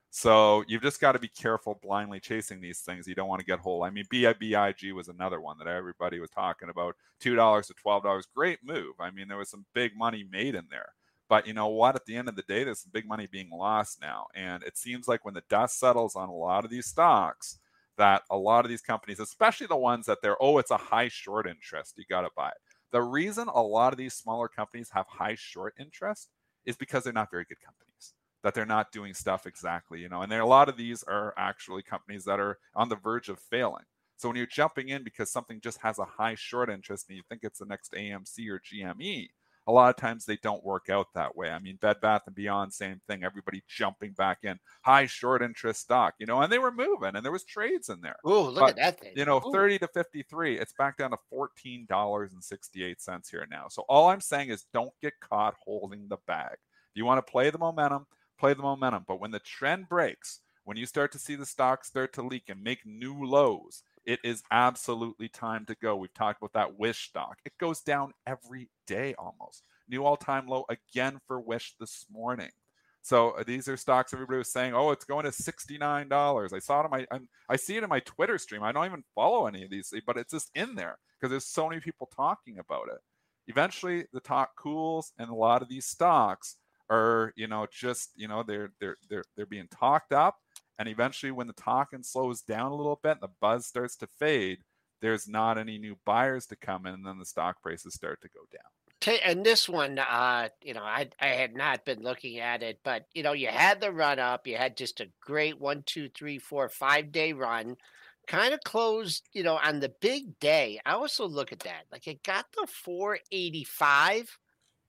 So you've just got to be careful blindly chasing these things. You don't want to get whole. I mean, B I B I G was another one that everybody was talking about. two dollars to twelve dollars. Great move. I mean, there was some big money made in there. But you know what? At the end of the day, there's some big money being lost now. And it seems like when the dust settles on a lot of these stocks, that a lot of these companies, especially the ones that they're, oh, it's a high short interest, you got to buy it. The reason a lot of these smaller companies have high short interest is because they're not very good companies, that they're not doing stuff exactly, you know, and there a lot of these are actually companies that are on the verge of failing. So when you're jumping in because something just has a high short interest and you think it's the next A M C or G M E, a lot of times they don't work out that way. I mean, Bed Bath and Beyond, same thing. Everybody jumping back in, high short interest stock, you know, and they were moving and there was trades in there. Ooh, look But, at that thing. You know, Ooh. thirty to fifty-three, it's back down to fourteen dollars and sixty-eight cents here now. So all I'm saying is don't get caught holding the bag. You want to play the momentum, play the momentum. But when the trend breaks, when you start to see the stock start to leak and make new lows, it is absolutely time to go. We've talked about that Wish stock. It goes down every day almost. New all-time low again for Wish this morning. So uh, these are stocks everybody was saying, oh, it's going to sixty-nine dollars. I saw it in my, I'm, I see it in my Twitter stream. I don't even follow any of these, but it's just in there because there's so many people talking about it. Eventually, the talk cools, and a lot of these stocks are, you know, just, you know, they're they're they're they're being talked up, and eventually, when the talking slows down a little bit, and the buzz starts to fade, there's not any new buyers to come in, and then the stock prices start to go down. And this one, uh, you know, I I had not been looking at it, but you know, you had the run up, you had just a great one, two, three, four, five day run, kind of closed, you know, on the big day. I also look at that, like it got the four eighty-five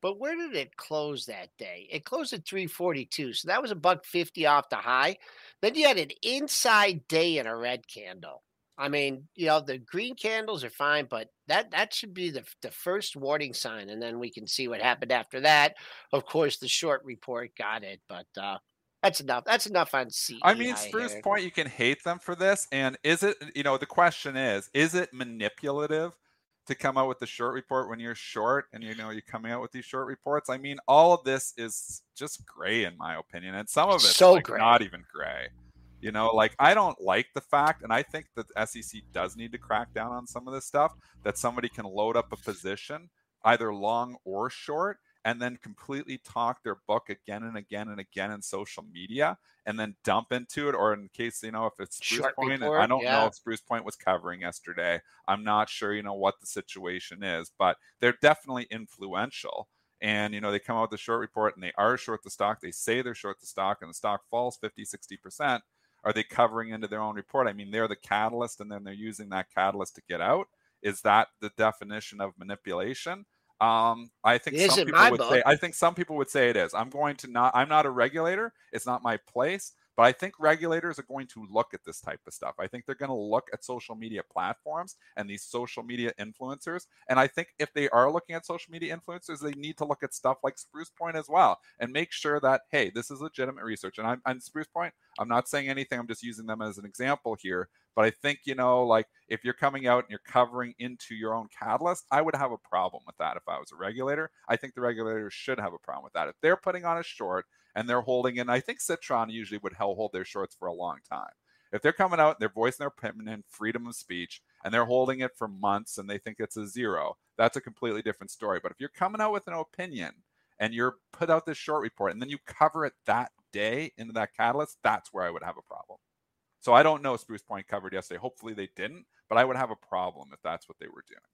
but where did it close that day? It closed at three forty-two, so that was a buck fifty off the high. Then you had an inside day in a red candle. I mean, you know, the green candles are fine, but that that should be the the first warning sign, and then we can see what happened after that. Of course, the short report got it, but uh, that's enough. That's enough on C E I. I mean, Spruce here. Point, you can hate them for this. And is it, you know, the question is, is it manipulative to come out with the short report when you're short and, you know, you're coming out with these short reports? I mean, all of this is just gray, in my opinion. And some of it's So like gray. not even gray. You know, like I don't like the fact, and I think that the S E C does need to crack down on some of this stuff, that somebody can load up a position, either long or short, and then completely talk their book again and again and again in social media, and then dump into it. Or in case, you know, if it's Spruce Short Point, report, I don't yeah. know if Spruce Point was covering yesterday. I'm not sure, you know, what the situation is, but they're definitely influential. And, you know, they come out with the short report and they are short the stock. They say they're short the stock and the stock falls fifty, sixty percent. Are they covering into their own report? I mean, they're the catalyst and then they're using that catalyst to get out. Is that the definition of manipulation? Um, I think It is some in people my would book. say, I think some people would say it is. I'm going to not, I'm not a regulator. It's not my place, but I think regulators are going to look at this type of stuff. I think they're going to look at social media platforms and these social media influencers. And I think if they are looking at social media influencers, they need to look at stuff like Spruce Point as well and make sure that, hey, this is legitimate research. And I'm, I'm Spruce Point. I'm not saying anything. I'm just using them as an example here. But I think, you know, like if you're coming out and you're covering into your own catalyst, I would have a problem with that if I was a regulator. I think the regulators should have a problem with that. If they're putting on a short and they're holding in, I think Citron usually would hold their shorts for a long time. If they're coming out and they're voicing their opinion, freedom of speech, and they're holding it for months and they think it's a zero, that's a completely different story. But if you're coming out with an opinion and you're put out this short report and then you cover it that day into that catalyst, that's where I would have a problem. So I don't know if Spruce Point covered yesterday. Hopefully they didn't, but I would have a problem if that's what they were doing.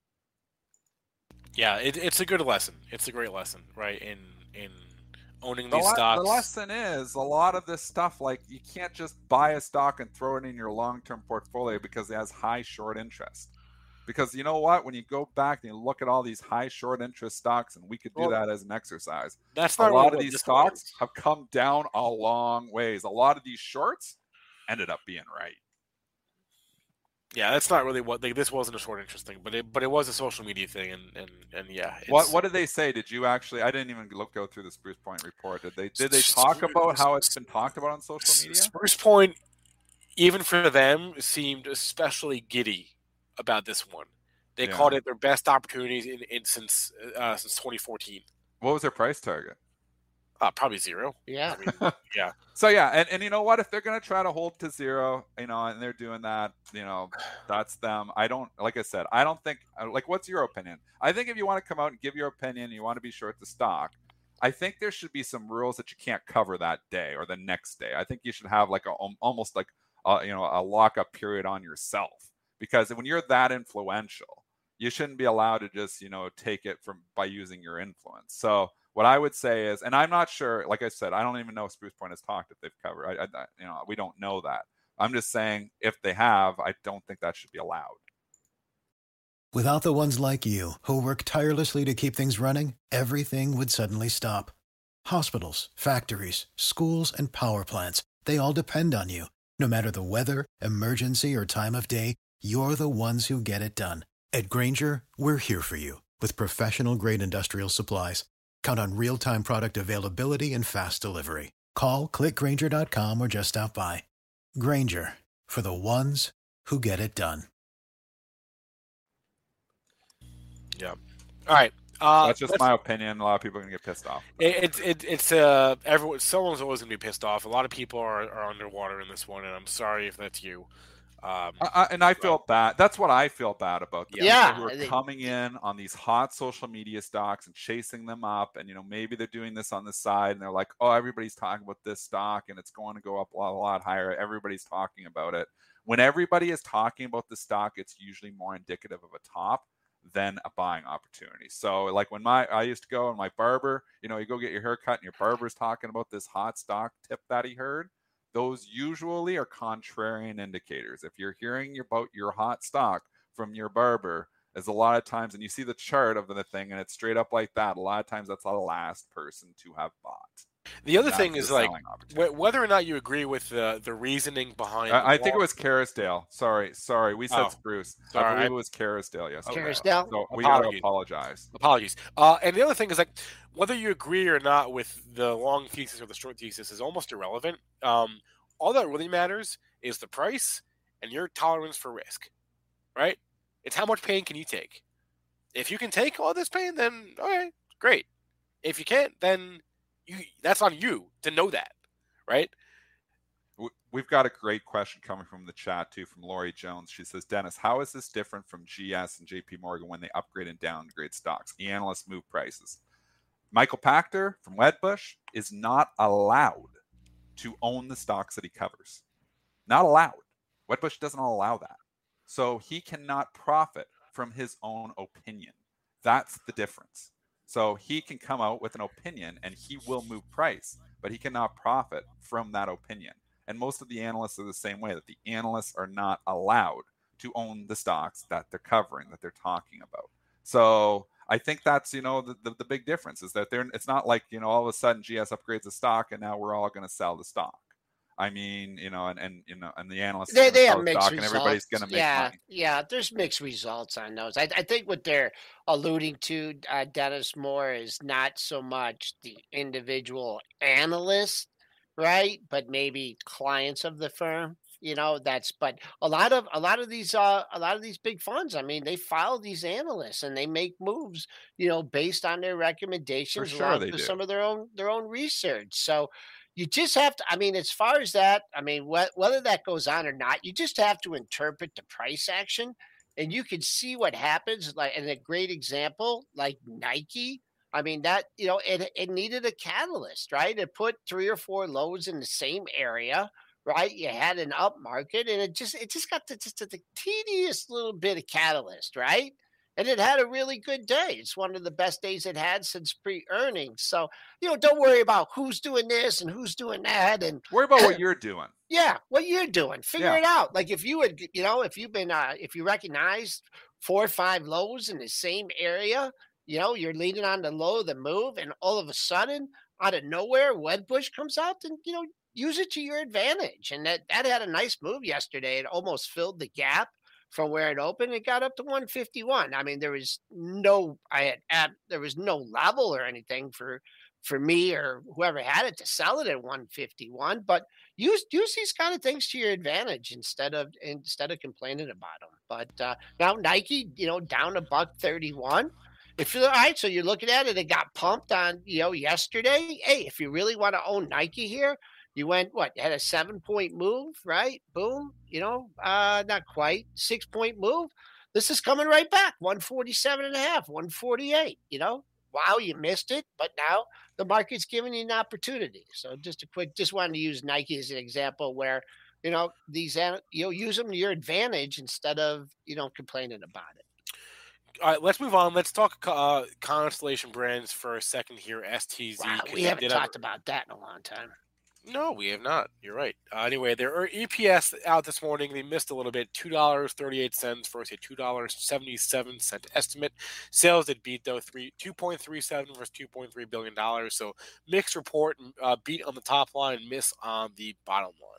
Yeah, it, it's a good lesson. It's a great lesson, right? In in owning The, these le- stocks. the lesson is a lot of this stuff, like you can't just buy a stock and throw it in your long-term portfolio because it has high short interest. Because you know what? When you go back and you look at all these high short interest stocks, and we could do Well, that as an exercise, That's a not lot really of what these this stocks was. have come down a long ways. A lot of these shorts ended up being right. Yeah, that's not really what. Like, this wasn't a short interest thing, but it but it was a social media thing, and and, and yeah. It's, What what did they say? Did you actually? I didn't even look go through the Spruce Point report. Did they did they talk about how it's been talked about on social media? Spruce Point, even for them, seemed especially giddy about this one. They Yeah. called it their best opportunities in, in since uh, since twenty fourteen. What was their price target? Uh, probably zero. Yeah. I mean, yeah. So yeah, and, and you know what? If they're gonna try to hold to zero, you know, and they're doing that, you know, that's them. I don't, like I said, I don't think. Like, what's your opinion? I think if you want to come out and give your opinion, you want to be short the stock. I think there should be some rules that you can't cover that day or the next day. I think you should have like a almost like a, you know a lockup period on yourself, because when you're that influential, you shouldn't be allowed to just you know take it from by using your influence. So what I would say is, and I'm not sure, like I said, I don't even know if Spruce Point has talked if they've covered. I, I, you know, we don't know that. I'm just saying if they have, I don't think that should be allowed. Without the ones like you, who work tirelessly to keep things running, everything would suddenly stop. Hospitals, factories, schools, and power plants, they all depend on you. No matter the weather, emergency, or time of day, you're the ones who get it done. At Grainger, we're here for you with professional-grade industrial supplies. Count on real-time product availability and fast delivery. Call, click Grainger dot com, or just stop by. Grainger, for the ones who get it done. Yeah. All right. Uh, That's just my opinion. A lot of people are gonna get pissed off. It's it, it, it's uh everyone. Someone's always gonna be pissed off. A lot of people are, are underwater in this one, and I'm sorry if that's you. Um, I, I, and I feel bad. That's what I feel bad about. The Yeah, people who I are think- coming in on these hot social media stocks and chasing them up, and you know maybe they're doing this on the side, and they're like, "Oh, everybody's talking about this stock, and it's going to go up a lot, a lot higher. Everybody's talking about it." When everybody is talking about the stock, it's usually more indicative of a top than a buying opportunity. So, like when my I used to go and my barber, you know, you go get your hair cut, and your barber's talking about this hot stock tip that he heard. Those usually are contrarian indicators. If you're hearing about your hot stock from your barber, is a lot of times, and you see the chart of the thing, and it's straight up like that. A lot of times, that's the last person to have bought. The other That's thing is like wh- whether or not you agree with the the reasoning behind. I, the I think it was Kerrisdale. Sorry, sorry, we said Oh, Spruce. sorry. I believe it was Kerrisdale yesterday. Kerrisdale? So we got to Apologies. apologize. Apologies. Uh, and the other thing is like whether you agree or not with the long thesis or the short thesis is almost irrelevant. Um, all that really matters is the price and your tolerance for risk, right? It's how much pain can you take. If you can take all this pain, then okay, great. If you can't, then you that's on you to know that, right? We've got a great question coming from the chat too, from Lori Jones. She says, Dennis, how is this different from G S and J P Morgan when they upgrade and downgrade stocks? The analysts move prices. Michael Pachter from Wedbush is not allowed to own the stocks that he covers. Not allowed. Wedbush doesn't allow that. So he cannot profit from his own opinion. That's the difference. So he can come out with an opinion and he will move price, but he cannot profit from that opinion. And most of the analysts are the same way, that the analysts are not allowed to own the stocks that they're covering, that they're talking about. So I think that's, you know, the, the, the big difference is that they're, it's not like, you know, all of a sudden G S upgrades a stock and now we're all going to sell the stock. I mean, you know, and, and you know, and the analysts They, they sell have the mixed stock results. and everybody's going to make yeah, money. Yeah, there's mixed results on those. I, I think what they're alluding to, uh, Dennis, more is not so much the individual analyst, right? But maybe clients of the firm. You know, that's but a lot of a lot of these uh a lot of these big funds, I mean, they follow these analysts and they make moves, you know, based on their recommendations, sure along they with do. some of their own their own research. So you just have to, I mean, as far as that, I mean, wh- whether that goes on or not, you just have to interpret the price action and you can see what happens. Like, and a great example, like Nike. I mean, that, you know, it, it needed a catalyst, right? It put three or four lows in the same area, right? You had an up market and it just, it just got the, just the teeniest little bit of catalyst, right? And it had a really good day. It's one of the best days it had since pre-earnings. So, you know, don't worry about who's doing this and who's doing that. And Worry about what you're doing. yeah, what you're doing. Figure Yeah. it out. Like if you would, you know, if you've been, uh, if you recognize four or five lows in the same area, you know, you're leaning on the low of the move, and all of a sudden, out of nowhere, Wedbush comes out, and you know, use it to your advantage. And that that had a nice move yesterday. It almost filled the gap from where it opened. It got up to one fifty-one. I mean, there was no, I had, at, there was no level or anything for for me or whoever had it to sell it at one fifty-one. But use use these kind of things to your advantage instead of instead of complaining about them. But uh, now Nike, you know, down a buck thirty-one. If you're all right, so you're looking at it, it got pumped on, you know, yesterday. Hey, if you really want to own Nike here, you went what? You had a seven point move, right? Boom, you know, uh, not quite six point move. This is coming right back, one forty-seven and a half, one forty-eight. You know, wow, you missed it, but now the market's giving you an opportunity. So just a quick, just wanted to use Nike as an example where, you know, these, you know, use them to your advantage instead of, you know, complaining about it. All right, let's move on. Let's talk uh, Constellation Brands for a second here. S T Z. Wow, we haven't talked about that in a long time. No, we have not. You're right. Uh, anyway, their E P S out this morning. They missed a little bit. two dollars and thirty-eight cents versus a two dollars and seventy-seven cents estimate. Sales did beat, though, three two point three seven versus two point three billion dollars. So mixed report, uh, beat on the top line, miss on the bottom line.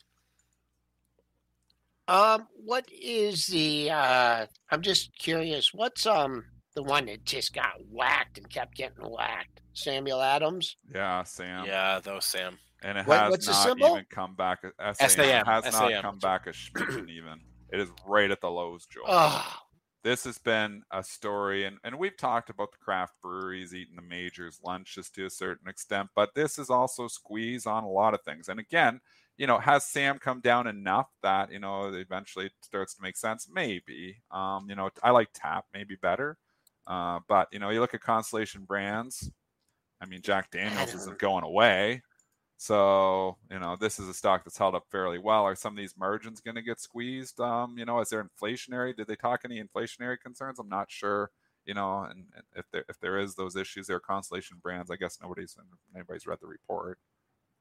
Um, what is the, uh, I'm just curious, what's um the one that just got whacked and kept getting whacked? Samuel Adams? Yeah, Sam. Yeah, though, Sam. And it What- has what's the not symbol? even come back. S S A M, A M has S A M. not come back a schmidgen even. It is right at the lows, Joel. Oh, This has been a story, and, and we've talked about the craft breweries eating the majors' lunches to a certain extent, but this is also squeeze on a lot of things. And again, you know, has Sam come down enough that, you know, eventually it starts to make sense? Maybe. Um, you know, I like Tap, maybe better. Uh, but, you know, you look at Constellation Brands, I mean, Jack Daniels isn't going away. So, you know, this is a stock that's held up fairly well. Are some of these margins going to get squeezed? Um, you know, is there inflationary? Did they talk any inflationary concerns? I'm not sure. You know, and, and if there if there is those issues, there are Constellation Brands. I guess nobody's anybody's read the report.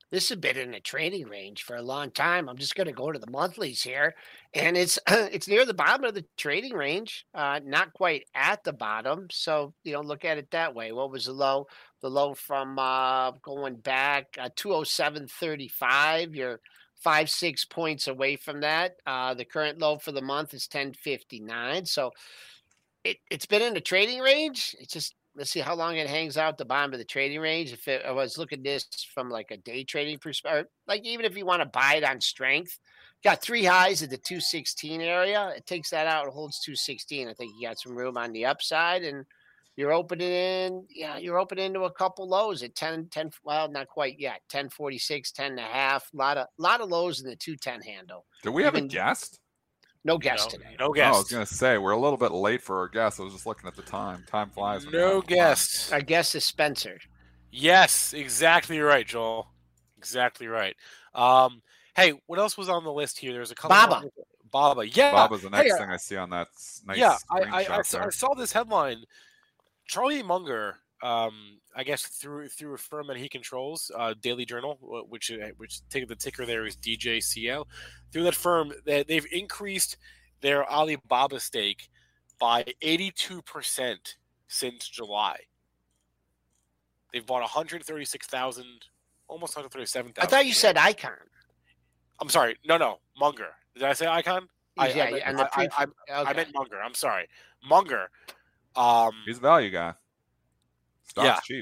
This has been in a trading range for a long time. I'm just going to go to the monthlies here, and it's it's near the bottom of the trading range, uh, not quite at the bottom. So you know, look at it that way. What was the low? The low from uh, going back uh, two oh seven thirty-five. You're five six points away from that. Uh, the current low for the month is ten fifty-nine. So it it's been in the trading range. It's just let's see how long it hangs out the bottom of the trading range. If it, I was looking at this from like a day trading perspective, like even if you want to buy it on strength, got three highs at the two sixteen area. It takes that out and holds two sixteen. I think you got some room on the upside, and you're opening in, yeah, you're opening into a couple lows at ten, ten, well, not quite yet, ten forty-six, ten and a half. A lot of, lot of lows in the two ten handle. Do we have Even, a guest? No guest no, today. No Oh, I guest. was going to say, we're a little bit late for our guest. I was just looking at the time. Time flies. when you're No having fun. guest. Our guest is Spencer. Yes, exactly right, Joel. Exactly right. Um, hey, what else was on the list here? There's a couple. Baba. More- Baba. Yeah. Bob is the next Hey, thing I see on that s- nice yeah, I, screenshot I, I, saw, there. I saw this headline. Charlie Munger, um, I guess through through a firm that he controls, uh, Daily Journal, wh- which uh, which take the ticker there is D J C L. Through that firm, they, they've increased their Alibaba stake by eighty-two percent since July. They've bought one hundred thirty-six thousand, almost one hundred thirty-seven thousand. I thought you said Icon. I'm sorry. No, no, Munger. Did I say Icon? I, Yeah, I, meant, and the I, I, I, pre- I okay. meant Munger. I'm sorry. Munger. Um, He's a value guy. Stock's Yeah. cheap.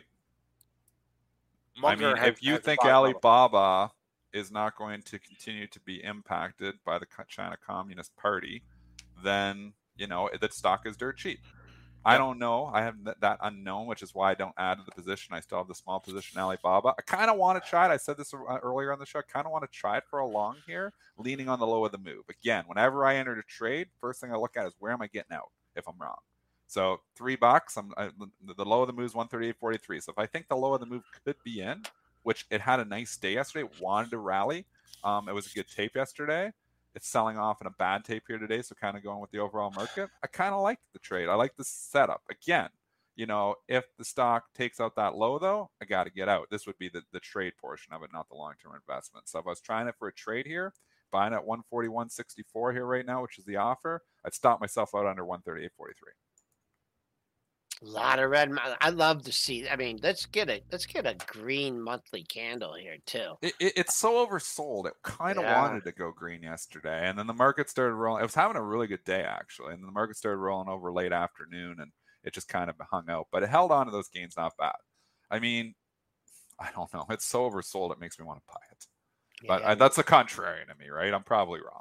Munger I mean, has- if you has think bought Alibaba. Alibaba is not going to continue to be impacted by the China Communist Party, then, you know, the stock is dirt cheap. I Yep. don't know. I have th- that unknown, which is why I don't add to the position. I still have the small position in Alibaba. I kind of want to try it. I said this uh, earlier on the show. I kind of want to try it for a long here, leaning on the low of the move. Again, whenever I enter a trade, first thing I look at is where am I getting out if I'm wrong. So three bucks. I'm I, the low of the move is one thirty-eight forty-three. So if I think the low of the move could be in, which it had a nice day yesterday, it wanted to rally. Um, it was a good tape yesterday. It's selling off in a bad tape here today, so kind of going with the overall market. I kind of like the trade. I like the setup. Again, you know, if the stock takes out that low, though, I got to get out. This would be the, the trade portion of it, not the long-term investment. So if I was trying it for a trade here, buying at one forty-one sixty-four here right now, which is the offer, I'd stop myself out under one thirty-eight forty-three. A lot of red. I love to see. I mean, let's get a let's get a green monthly candle here too. It, it, it's so oversold. It kind of Yeah. wanted to go green yesterday, and then the market started rolling. It was having a really good day actually, and then the market started rolling over late afternoon, and it just kind of hung out. But it held on to those gains not bad. I mean, I don't know. It's so oversold. It makes me want to buy it. But Yeah. I, that's a contrarian to me, right? I'm probably wrong.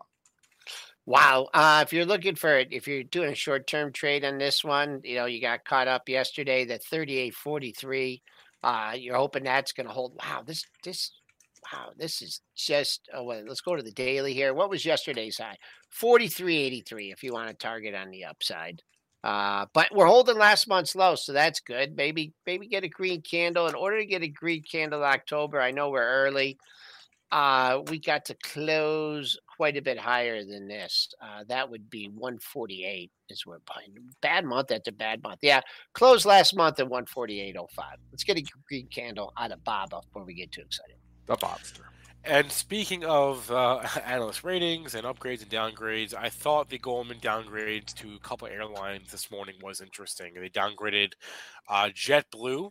Wow. Uh, if you're looking for it, if you're doing a short term trade on this one, you know, you got caught up yesterday, that thirty-eight forty-three. Uh, you're hoping that's going to hold. Wow. This, this, wow. This is just, oh, wait, let's go to the daily here. What was yesterday's high? forty-three eighty-three if you want to target on the upside. Uh, but we're holding last month's low, so that's good. Maybe, maybe get a green candle. In order to get a green candle in October, I know we're early. Uh, we got to close quite a bit higher than this. Uh, that would be one forty-eight is we're buying. Bad month after bad month. Yeah, closed last month at one forty-eight oh five. Let's get a green candle out of Baba before we get too excited. The Bobster. And speaking of uh, analyst ratings and upgrades and downgrades, I thought the Goldman downgrades to a couple of airlines this morning was interesting. They downgraded uh, JetBlue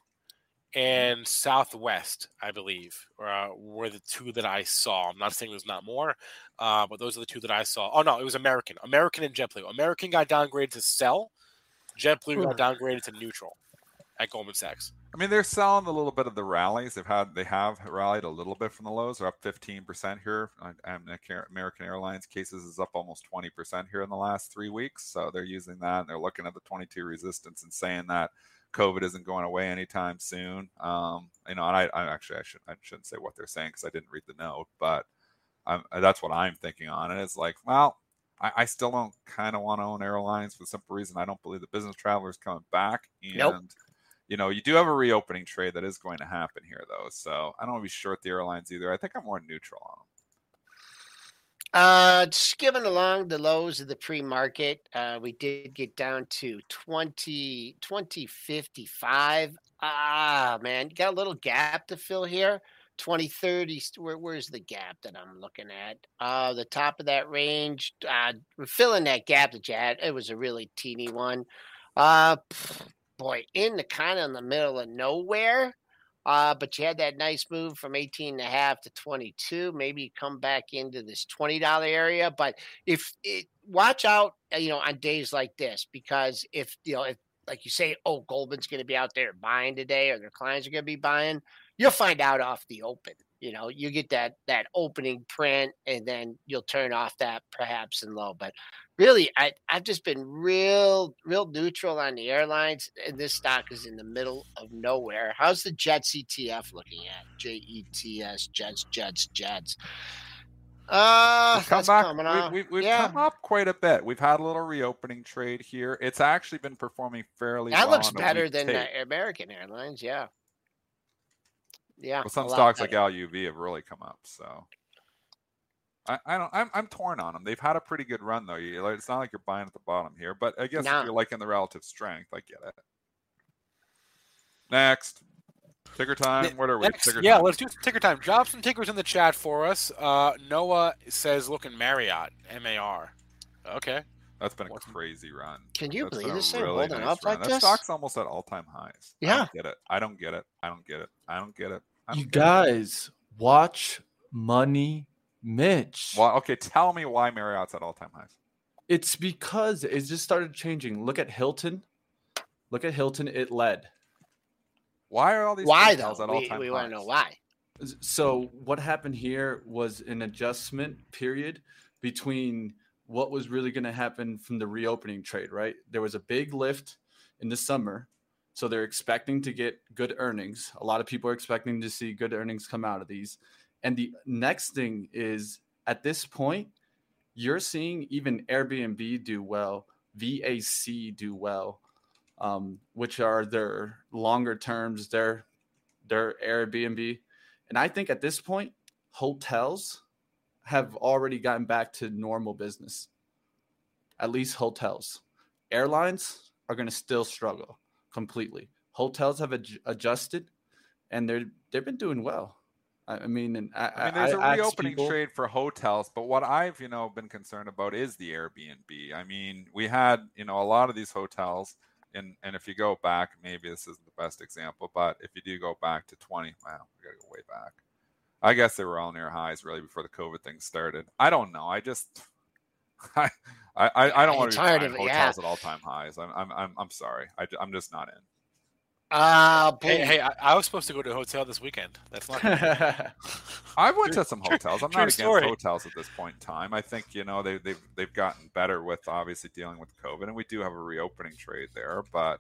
and Southwest, I believe, uh, were the two that I saw. I'm not saying there's not more, uh, but those are the two that I saw. Oh, no, it was American. American and JetBlue. American got downgraded to sell. JetBlue got downgraded to neutral at Goldman Sachs. I mean, they're selling a little bit of the rallies. They've had they have rallied a little bit from the lows. They're up fifteen percent here. American Airlines cases is up almost twenty percent here in the last three weeks. So they're using that, and they're looking at the twenty-two resistance and saying that COVID isn't going away anytime soon. Um, you know, and I, I actually I shouldn't I shouldn't say what they're saying because I didn't read the note, but I'm, that's what I'm thinking on. And it's like, well, I, I still don't kind of want to own airlines for the simple reason I don't believe the business traveler is coming back. And Nope. you know, you do have a reopening trade that is going to happen here, though. So I don't want to be short the airlines either. I think I'm more neutral on them. Uh, skimming along the lows of the pre-market, uh, we did get down to twenty, twenty fifty-five. Ah, man, you got a little gap to fill here. twenty thirty. Where, where's the gap that I'm looking at? Uh, the top of that range. Uh, we're filling that gap that you had. It was a really teeny one. Uh, boy, in the kind of in the middle of nowhere. Uh, but you had that nice move from eighteen and a half to twenty-two. Maybe you come back into this twenty dollar area. But if it, watch out, you know, on days like this, because if, you know, if, like you say, oh, Goldman's going to be out there buying today, or their clients are going to be buying, you'll find out off the open. You know, you get that that opening print, and then you'll turn off that perhaps in low. But really, I, I've just been real, real neutral on the airlines, and this stock is in the middle of nowhere. How's the Jets E T F looking at? J E T S, Jets, Jets, Jets. Uh, We've come that's back. coming We've, off. we've, we've yeah. come up quite a bit. We've had a little reopening trade here. It's actually been performing fairly That well. looks on a better week than tape. uh, American Airlines, yeah. Yeah. Well, some a lot stocks like better. L U V have really come up. So I, I don't. I'm, I'm torn on them. They've had a pretty good run though. You, like, it's not like you're buying at the bottom here, but I guess Nah. if you're liking the relative strength, I get it. Next, ticker time. What are we? Next, Ticker yeah, time. let's do ticker time. Drop some tickers in the chat for us. Uh, Noah says, "Looking Marriott, M A R." Okay. That's been a What's- crazy run. Can you That's believe been a this thing really holding nice up run. like that this? stock's almost at all-time highs. I Yeah. don't get it. I don't get it. I don't get it. I don't get it. I don't You get it. guys watch Money Mitch. Well, okay. Tell me why Marriott's at all-time highs. It's because it just started changing. Look at Hilton. Look at Hilton. It led. Why are all these Why, hotels though? at We, all-time we highs? want to know why. So what happened here was an adjustment period between what was really going to happen from the reopening trade, right? There was a big lift in the summer. So they're expecting to get good earnings. A lot of people are expecting to see good earnings come out of these. And the next thing is, at this point, you're seeing even Airbnb do well, V A C do well, um, which are their longer terms, their, their Airbnb. And I think at this point, hotels have already gotten back to normal business, at least hotels. Airlines are going to still struggle completely. Hotels have ad- adjusted, and they're they've been doing well. I, I mean, and I, I mean, there's I, a I ask reopening people- trade for hotels, but what I've, you know, been concerned about is the Airbnb. I mean, we had, you know, a lot of these hotels, and and if you go back, maybe this isn't the best example, but if you do go back to twenty, wow, we gotta go way back. I guess they were all near highs really before the COVID thing started. I don't know. I just, I, I, I don't want It's to be hard buying to- hotels yeah. at all time highs. I'm, I'm, I'm, I'm sorry. I, I'm just not in. Uh, Hey, boom. hey, I, I was supposed to go to a hotel this weekend. That's not. Gonna I went to some hotels. I'm true not against story. hotels at this point in time. I think, you know, they, they've they've gotten better with obviously dealing with COVID, and we do have a reopening trade there. But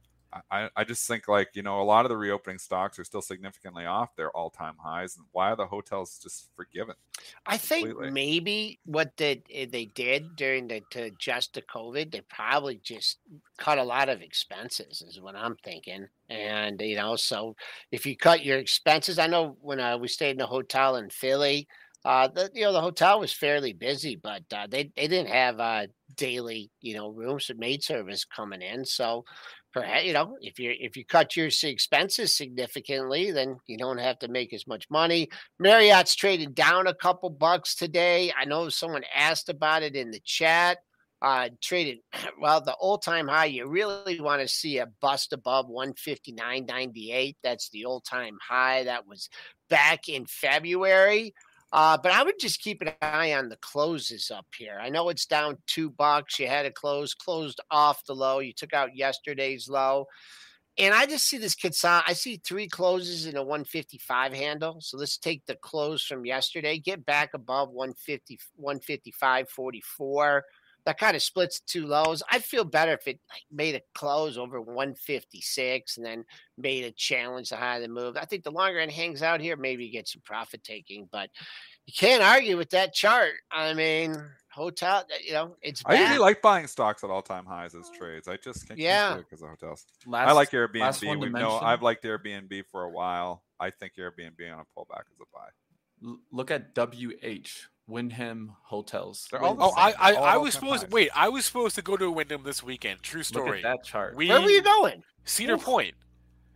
I, I just think, like, you know, a lot of the reopening stocks are still significantly off their all-time highs. And why are the hotels just forgiven? I think completely. maybe what they, they did during the to adjust to COVID, they probably just cut a lot of expenses, is what I'm thinking. And you know, so if you cut your expenses, I know when uh, we stayed in a hotel in Philly, uh, the you know the hotel was fairly busy, but uh, they they didn't have uh, daily you know rooms and maid service coming in, so. Perhaps, you know, if you if you cut your s- expenses significantly, then you don't have to make as much money. Marriott's traded down a couple bucks today. I know someone asked about it in the chat. Uh, traded well, the all-time high. You really want to see a bust above one fifty-nine ninety-eight. That's the all-time high. That was back in February. Uh, but I would just keep an eye on the closes up here. I know it's down two bucks. You had a close, closed off the low. You took out yesterday's low. And I just see this consol. I see three closes in a one fifty-five handle. So let's take the close from yesterday, get back above one fifty, one fifty-five forty-four. That kind of splits two lows. I'd feel better if it like, made a close over one fifty-six and then made a challenge the higher the move. I think the longer it hangs out here, maybe you get some profit taking, but you can't argue with that chart. I mean, hotel, you know, it's I usually back. like buying stocks at all-time highs as trades. I just can't Yeah. do it because of hotels. Last, I like last Airbnb. one to We know mention. I've liked Airbnb for a while. I think Airbnb on a pullback is a buy. L- Look at W H, Wyndham Hotels. They're all the Oh, I, same. I, All I all-time was supposed. highs. Wait, I was supposed to go to Wyndham this weekend. True Look story. at that chart. We Where were you going? Cedar Oof. Point.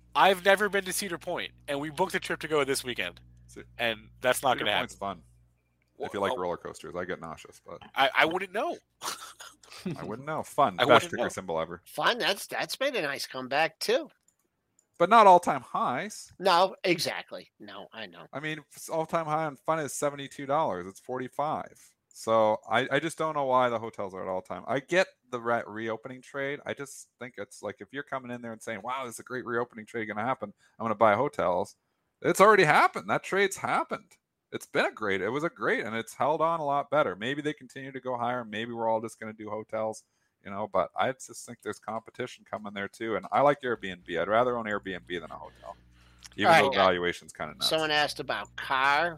I've never been to Cedar Point, and we booked a trip to go this weekend, and that's not going to happen. It's fun. If you like roller coasters, I get nauseous, but I, I wouldn't know. I wouldn't know. Fun, I best wouldn't kicker know. symbol ever. Fun. That's that's made a nice comeback too. But not all-time highs. No, exactly. No, I know. I mean, all-time high on fun is seventy-two dollars. It's forty-five. So I, I just don't know why the hotels are at all-time. I get the re- reopening trade. I just think it's like if you're coming in there and saying, wow, this is a great reopening trade going to happen, I'm going to buy hotels. It's already happened. That trade's happened. It's been a great, it was a great, and it's held on a lot better. Maybe they continue to go higher. Maybe we're all just going to do hotels, you know, but I just think there's competition coming there too. And I like Airbnb. I'd rather own Airbnb than a hotel, even All though right, valuation's kind of nuts. Someone asked about car.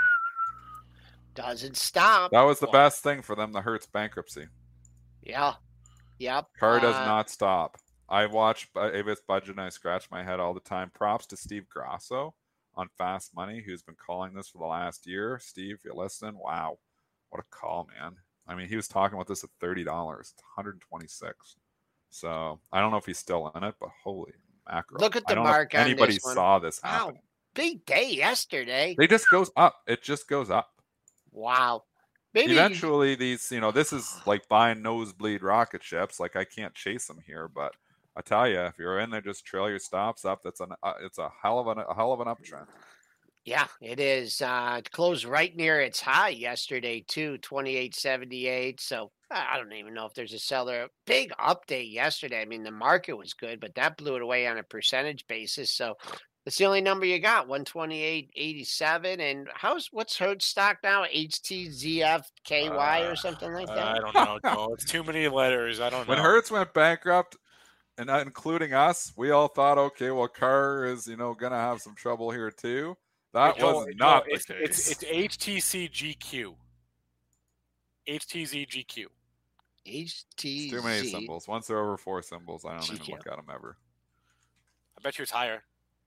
Doesn't stop. That was the best thing for them, the Hertz bankruptcy. Yeah. Yep. Car does Uh, not stop. I watch Avis Budget and I scratch my head all the time. Props to Steve Grasso on Fast Money, who's been calling this for the last year. Steve, if you're listening, wow, what a call, man. I mean, he was talking about this at thirty dollars. It's one hundred twenty-six. So I don't know if he's still in it, but holy mackerel. Look at I the don't know if mark on anybody this one. saw this Wow. happen. Big day yesterday. They just goes up. It just goes up. Wow. Maybe Eventually, these, you know, this is like buying nosebleed rocket ships. Like I can't chase them here, but I tell you, if you're in there, just trail your stops up. That's an, uh, it's a hell of an, a hell of an uptrend. Yeah, it is. Uh, it closed right near its high yesterday too, twenty-eight seventy-eight. So I don't even know if there's a seller. Big update yesterday. I mean, the market was good, but that blew it away on a percentage basis. So that's the only number you got, one twenty-eight eighty-seven. And how's what's Hertz stock now? H T Z F K Y or something like that? I don't know, Joe. It's too many letters. I don't know. When Hertz went bankrupt, and not including us, we all thought, okay, well, Carr is, you know, going to have some trouble here too. That Joe, was Joe, not the it's, case. It's, it's H T C G Q. H T Z G Q. H T Z. Too many symbols. Once they're over four symbols, I don't G Q. even look at them ever. I bet you it's higher.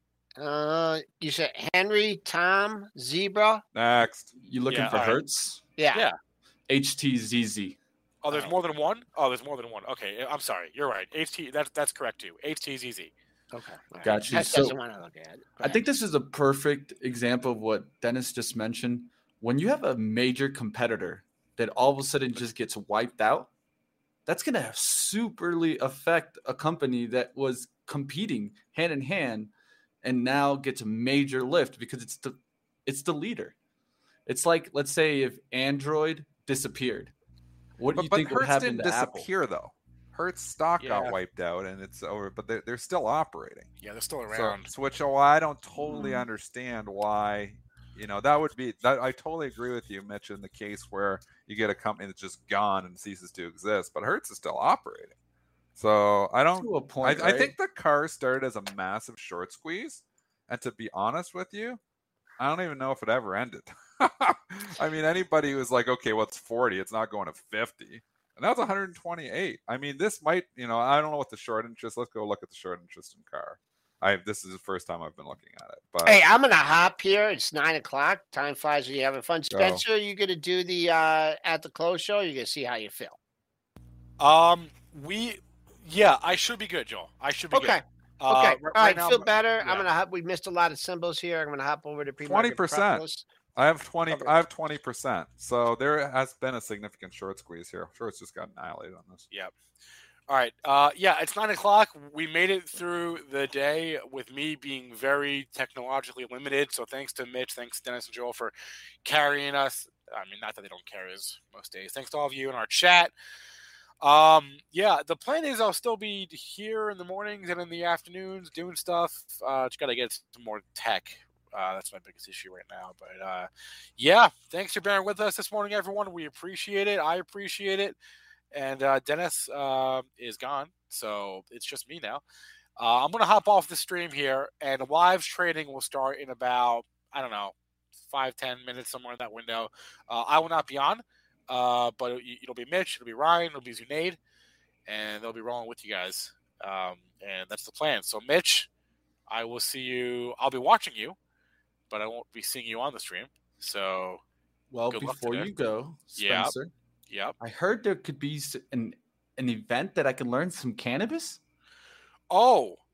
Uh, you said Henry, Tom, Zebra. Next. You looking Yeah, for all right. Hertz? Yeah. Yeah. H T Z Z. Oh, there's more than one? Oh, there's more than one. Okay, I'm sorry. You're right. H T, that's, that's correct too. H T Z Z. Okay. All right. Got you. That So- doesn't want to look at it. Go I ahead. think this is a perfect example of what Dennis just mentioned. When you have a major competitor that all of a sudden just gets wiped out, that's going to superly affect a company that was competing hand in hand and now gets a major lift because it's the it's the leader. It's like, let's say if Android disappeared. What do But, you but think would Hertz happen didn't to Apple? disappear, though. Hertz stock Yeah. got wiped out, and it's over, but they're, they're still operating. Yeah, they're still So, around. so which oh, I don't totally understand why, you know, that would be, that I totally agree with you, Mitch, in the case where you get a company that's just gone and ceases to exist, but Hertz is still operating. So I don't, To a point, I, I right? think the car started as a massive short squeeze. And to be honest with you, I don't even know if it ever ended. I mean, anybody who's like, okay, what's forty? It's not going to fifty. And that was one hundred twenty-eight. I mean, this might, you know, I don't know what the short interest. Let's go look at the short interest in car. I this is the first time I've been looking at it. But Hey, I'm gonna hop here. It's nine o'clock. Time flies when you're having fun. Go. Spencer, are you gonna do the uh at the close show? You're gonna see how you feel. Um, we, yeah, I should be good, Joel. I should be Okay. good. Uh, Okay. right- All right right. now, feel better. yeah. I'm gonna hop. We missed a lot of symbols here. I'm gonna hop over to pre-market twenty percent. Propolis. I have twenty. Okay. I have twenty percent. So there has been a significant short squeeze here. Shorts just got annihilated on this. Yep. All right. Uh, yeah, it's nine o'clock. We made it through the day with me being very technologically limited. So thanks to Mitch, thanks to Dennis and Joel for carrying us. I mean, not that they don't carry us most days. Thanks to all of you in our chat. Um, yeah, the plan is I'll still be here in the mornings and in the afternoons doing stuff. Uh, just got to get some more tech. Uh, that's my biggest issue right now. But uh, yeah, thanks for bearing with us this morning, everyone. We appreciate it. I appreciate it. And uh, Dennis uh, is gone, so it's just me now. Uh, I'm going to hop off the stream here, and live trading will start in about, I don't know, five, ten minutes, somewhere in that window. Uh, I will not be on, uh, but it, it'll be Mitch, it'll be Ryan, it'll be Zunaid, and they'll be rolling with you guys. Um, and that's the plan. So, Mitch, I will see you. I'll be watching you, but I won't be seeing you on the stream. So, Well, good luck before today. you go, Yep. Spencer, yep. I heard there could be s- an an event that I can learn some cannabis. Oh,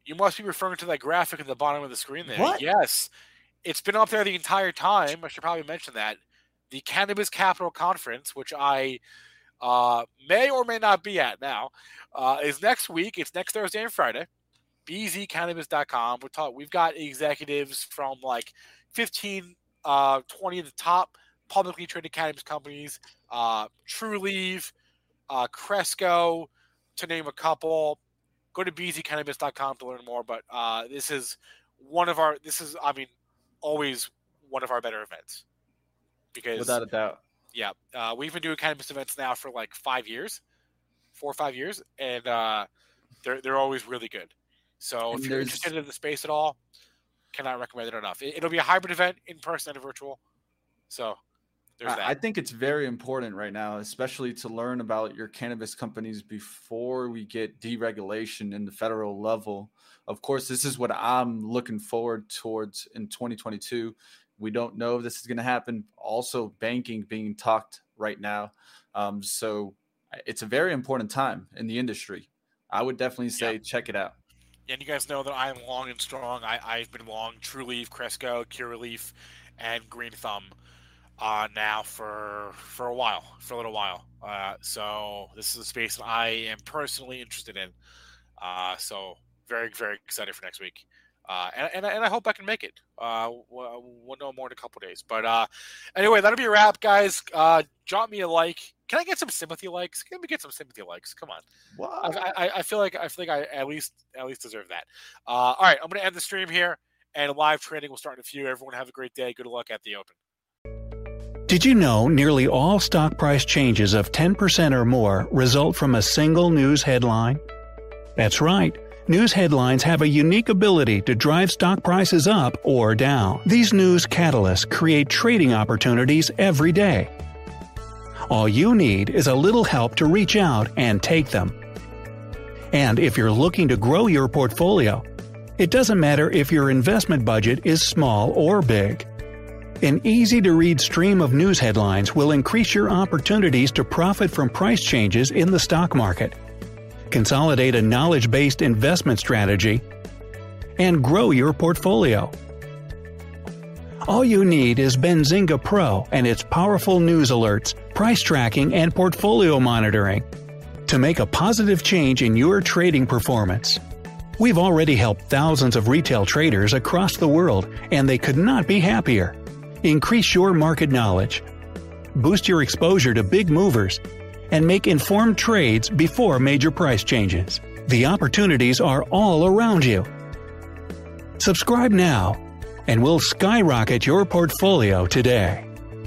You must be referring to that graphic at the bottom of the screen there. What? Yes. It's been up there the entire time. I should probably mention that. The Cannabis Capital Conference, which I uh, may or may not be at now, uh, is next week. It's next Thursday and Friday. B Z cannabis dot com. We're talk- we've got executives from like fifteen, uh, twenty of the top publicly traded cannabis companies, uh, Trulieve, uh, Cresco, to name a couple. Go to B Z cannabis dot com to learn more. But uh, this is one of our, this is, I mean, always one of our better events. Because, Without a doubt. Yeah. Uh, we've been doing cannabis events now for like five years, four or five years, and uh, they're, they're always really good. So And if you're there's- interested in the space at all, cannot recommend it enough. It, it'll be a hybrid event, in person and virtual. So there's that. I I think it's very important right now, especially to learn about your cannabis companies before we get deregulation in the federal level. Of course, this is what I'm looking forward towards in twenty twenty-two. We don't know if this is going to happen. Also, banking being talked right now. Um, so it's a very important time in the industry. I would definitely say Yeah. check it out. And you guys know that I'm long and strong. I, I've been long Trulieve, Cresco, Curaleaf, and Green Thumb uh, now for for a while, for a little while. Uh, so this is a space that I am personally interested in. Uh, so very, very excited for next week. Uh, and, and, and I hope I can make it. Uh, we'll, we'll know more in a couple days. But uh, anyway, that'll be a wrap, guys. Uh, drop me a like. Can I get some sympathy likes? Can we get some sympathy likes? Come on. What? I, I, I feel like I feel like I at least at least deserve that. Uh, all right, I'm going to end the stream here, and live trading will start in a few. Everyone have a great day. Good luck at the open. Did you know nearly all stock price changes of ten percent or more result from a single news headline? That's right. News headlines have a unique ability to drive stock prices up or down. These news catalysts create trading opportunities every day. All you need is a little help to reach out and take them. And if you're looking to grow your portfolio, it doesn't matter if your investment budget is small or big. An easy-to-read stream of news headlines will increase your opportunities to profit from price changes in the stock market, consolidate a knowledge-based investment strategy, and grow your portfolio. All you need is Benzinga Pro and its powerful news alerts, price tracking, and portfolio monitoring to make a positive change in your trading performance. We've already helped thousands of retail traders across the world, and they could not be happier. Increase your market knowledge, boost your exposure to big movers, and make informed trades before major price changes. The opportunities are all around you. Subscribe now, and we'll skyrocket your portfolio today.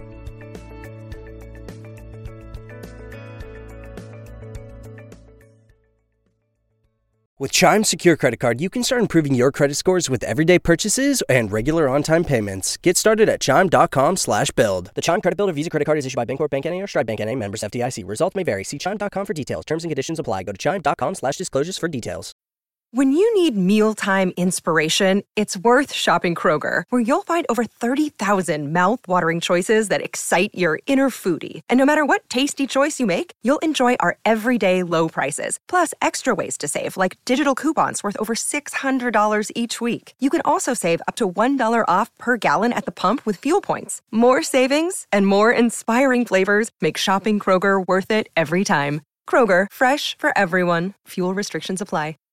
With Chime Secure Credit Card, you can start improving your credit scores with everyday purchases and regular on-time payments. Get started at chime.com slash build. The Chime Credit Builder Visa Credit Card is issued by Bancorp Bank N A or Stride Bank N A, members F D I C. Results may vary. See chime dot com for details. Terms and conditions apply. Go to chime.com slash disclosures for details. When you need mealtime inspiration, it's worth shopping Kroger, where you'll find over thirty thousand mouth-watering choices that excite your inner foodie. And no matter what tasty choice you make, you'll enjoy our everyday low prices, plus extra ways to save, like digital coupons worth over six hundred dollars each week. You can also save up to one dollar off per gallon at the pump with fuel points. More savings and more inspiring flavors make shopping Kroger worth it every time. Kroger, fresh for everyone. Fuel restrictions apply.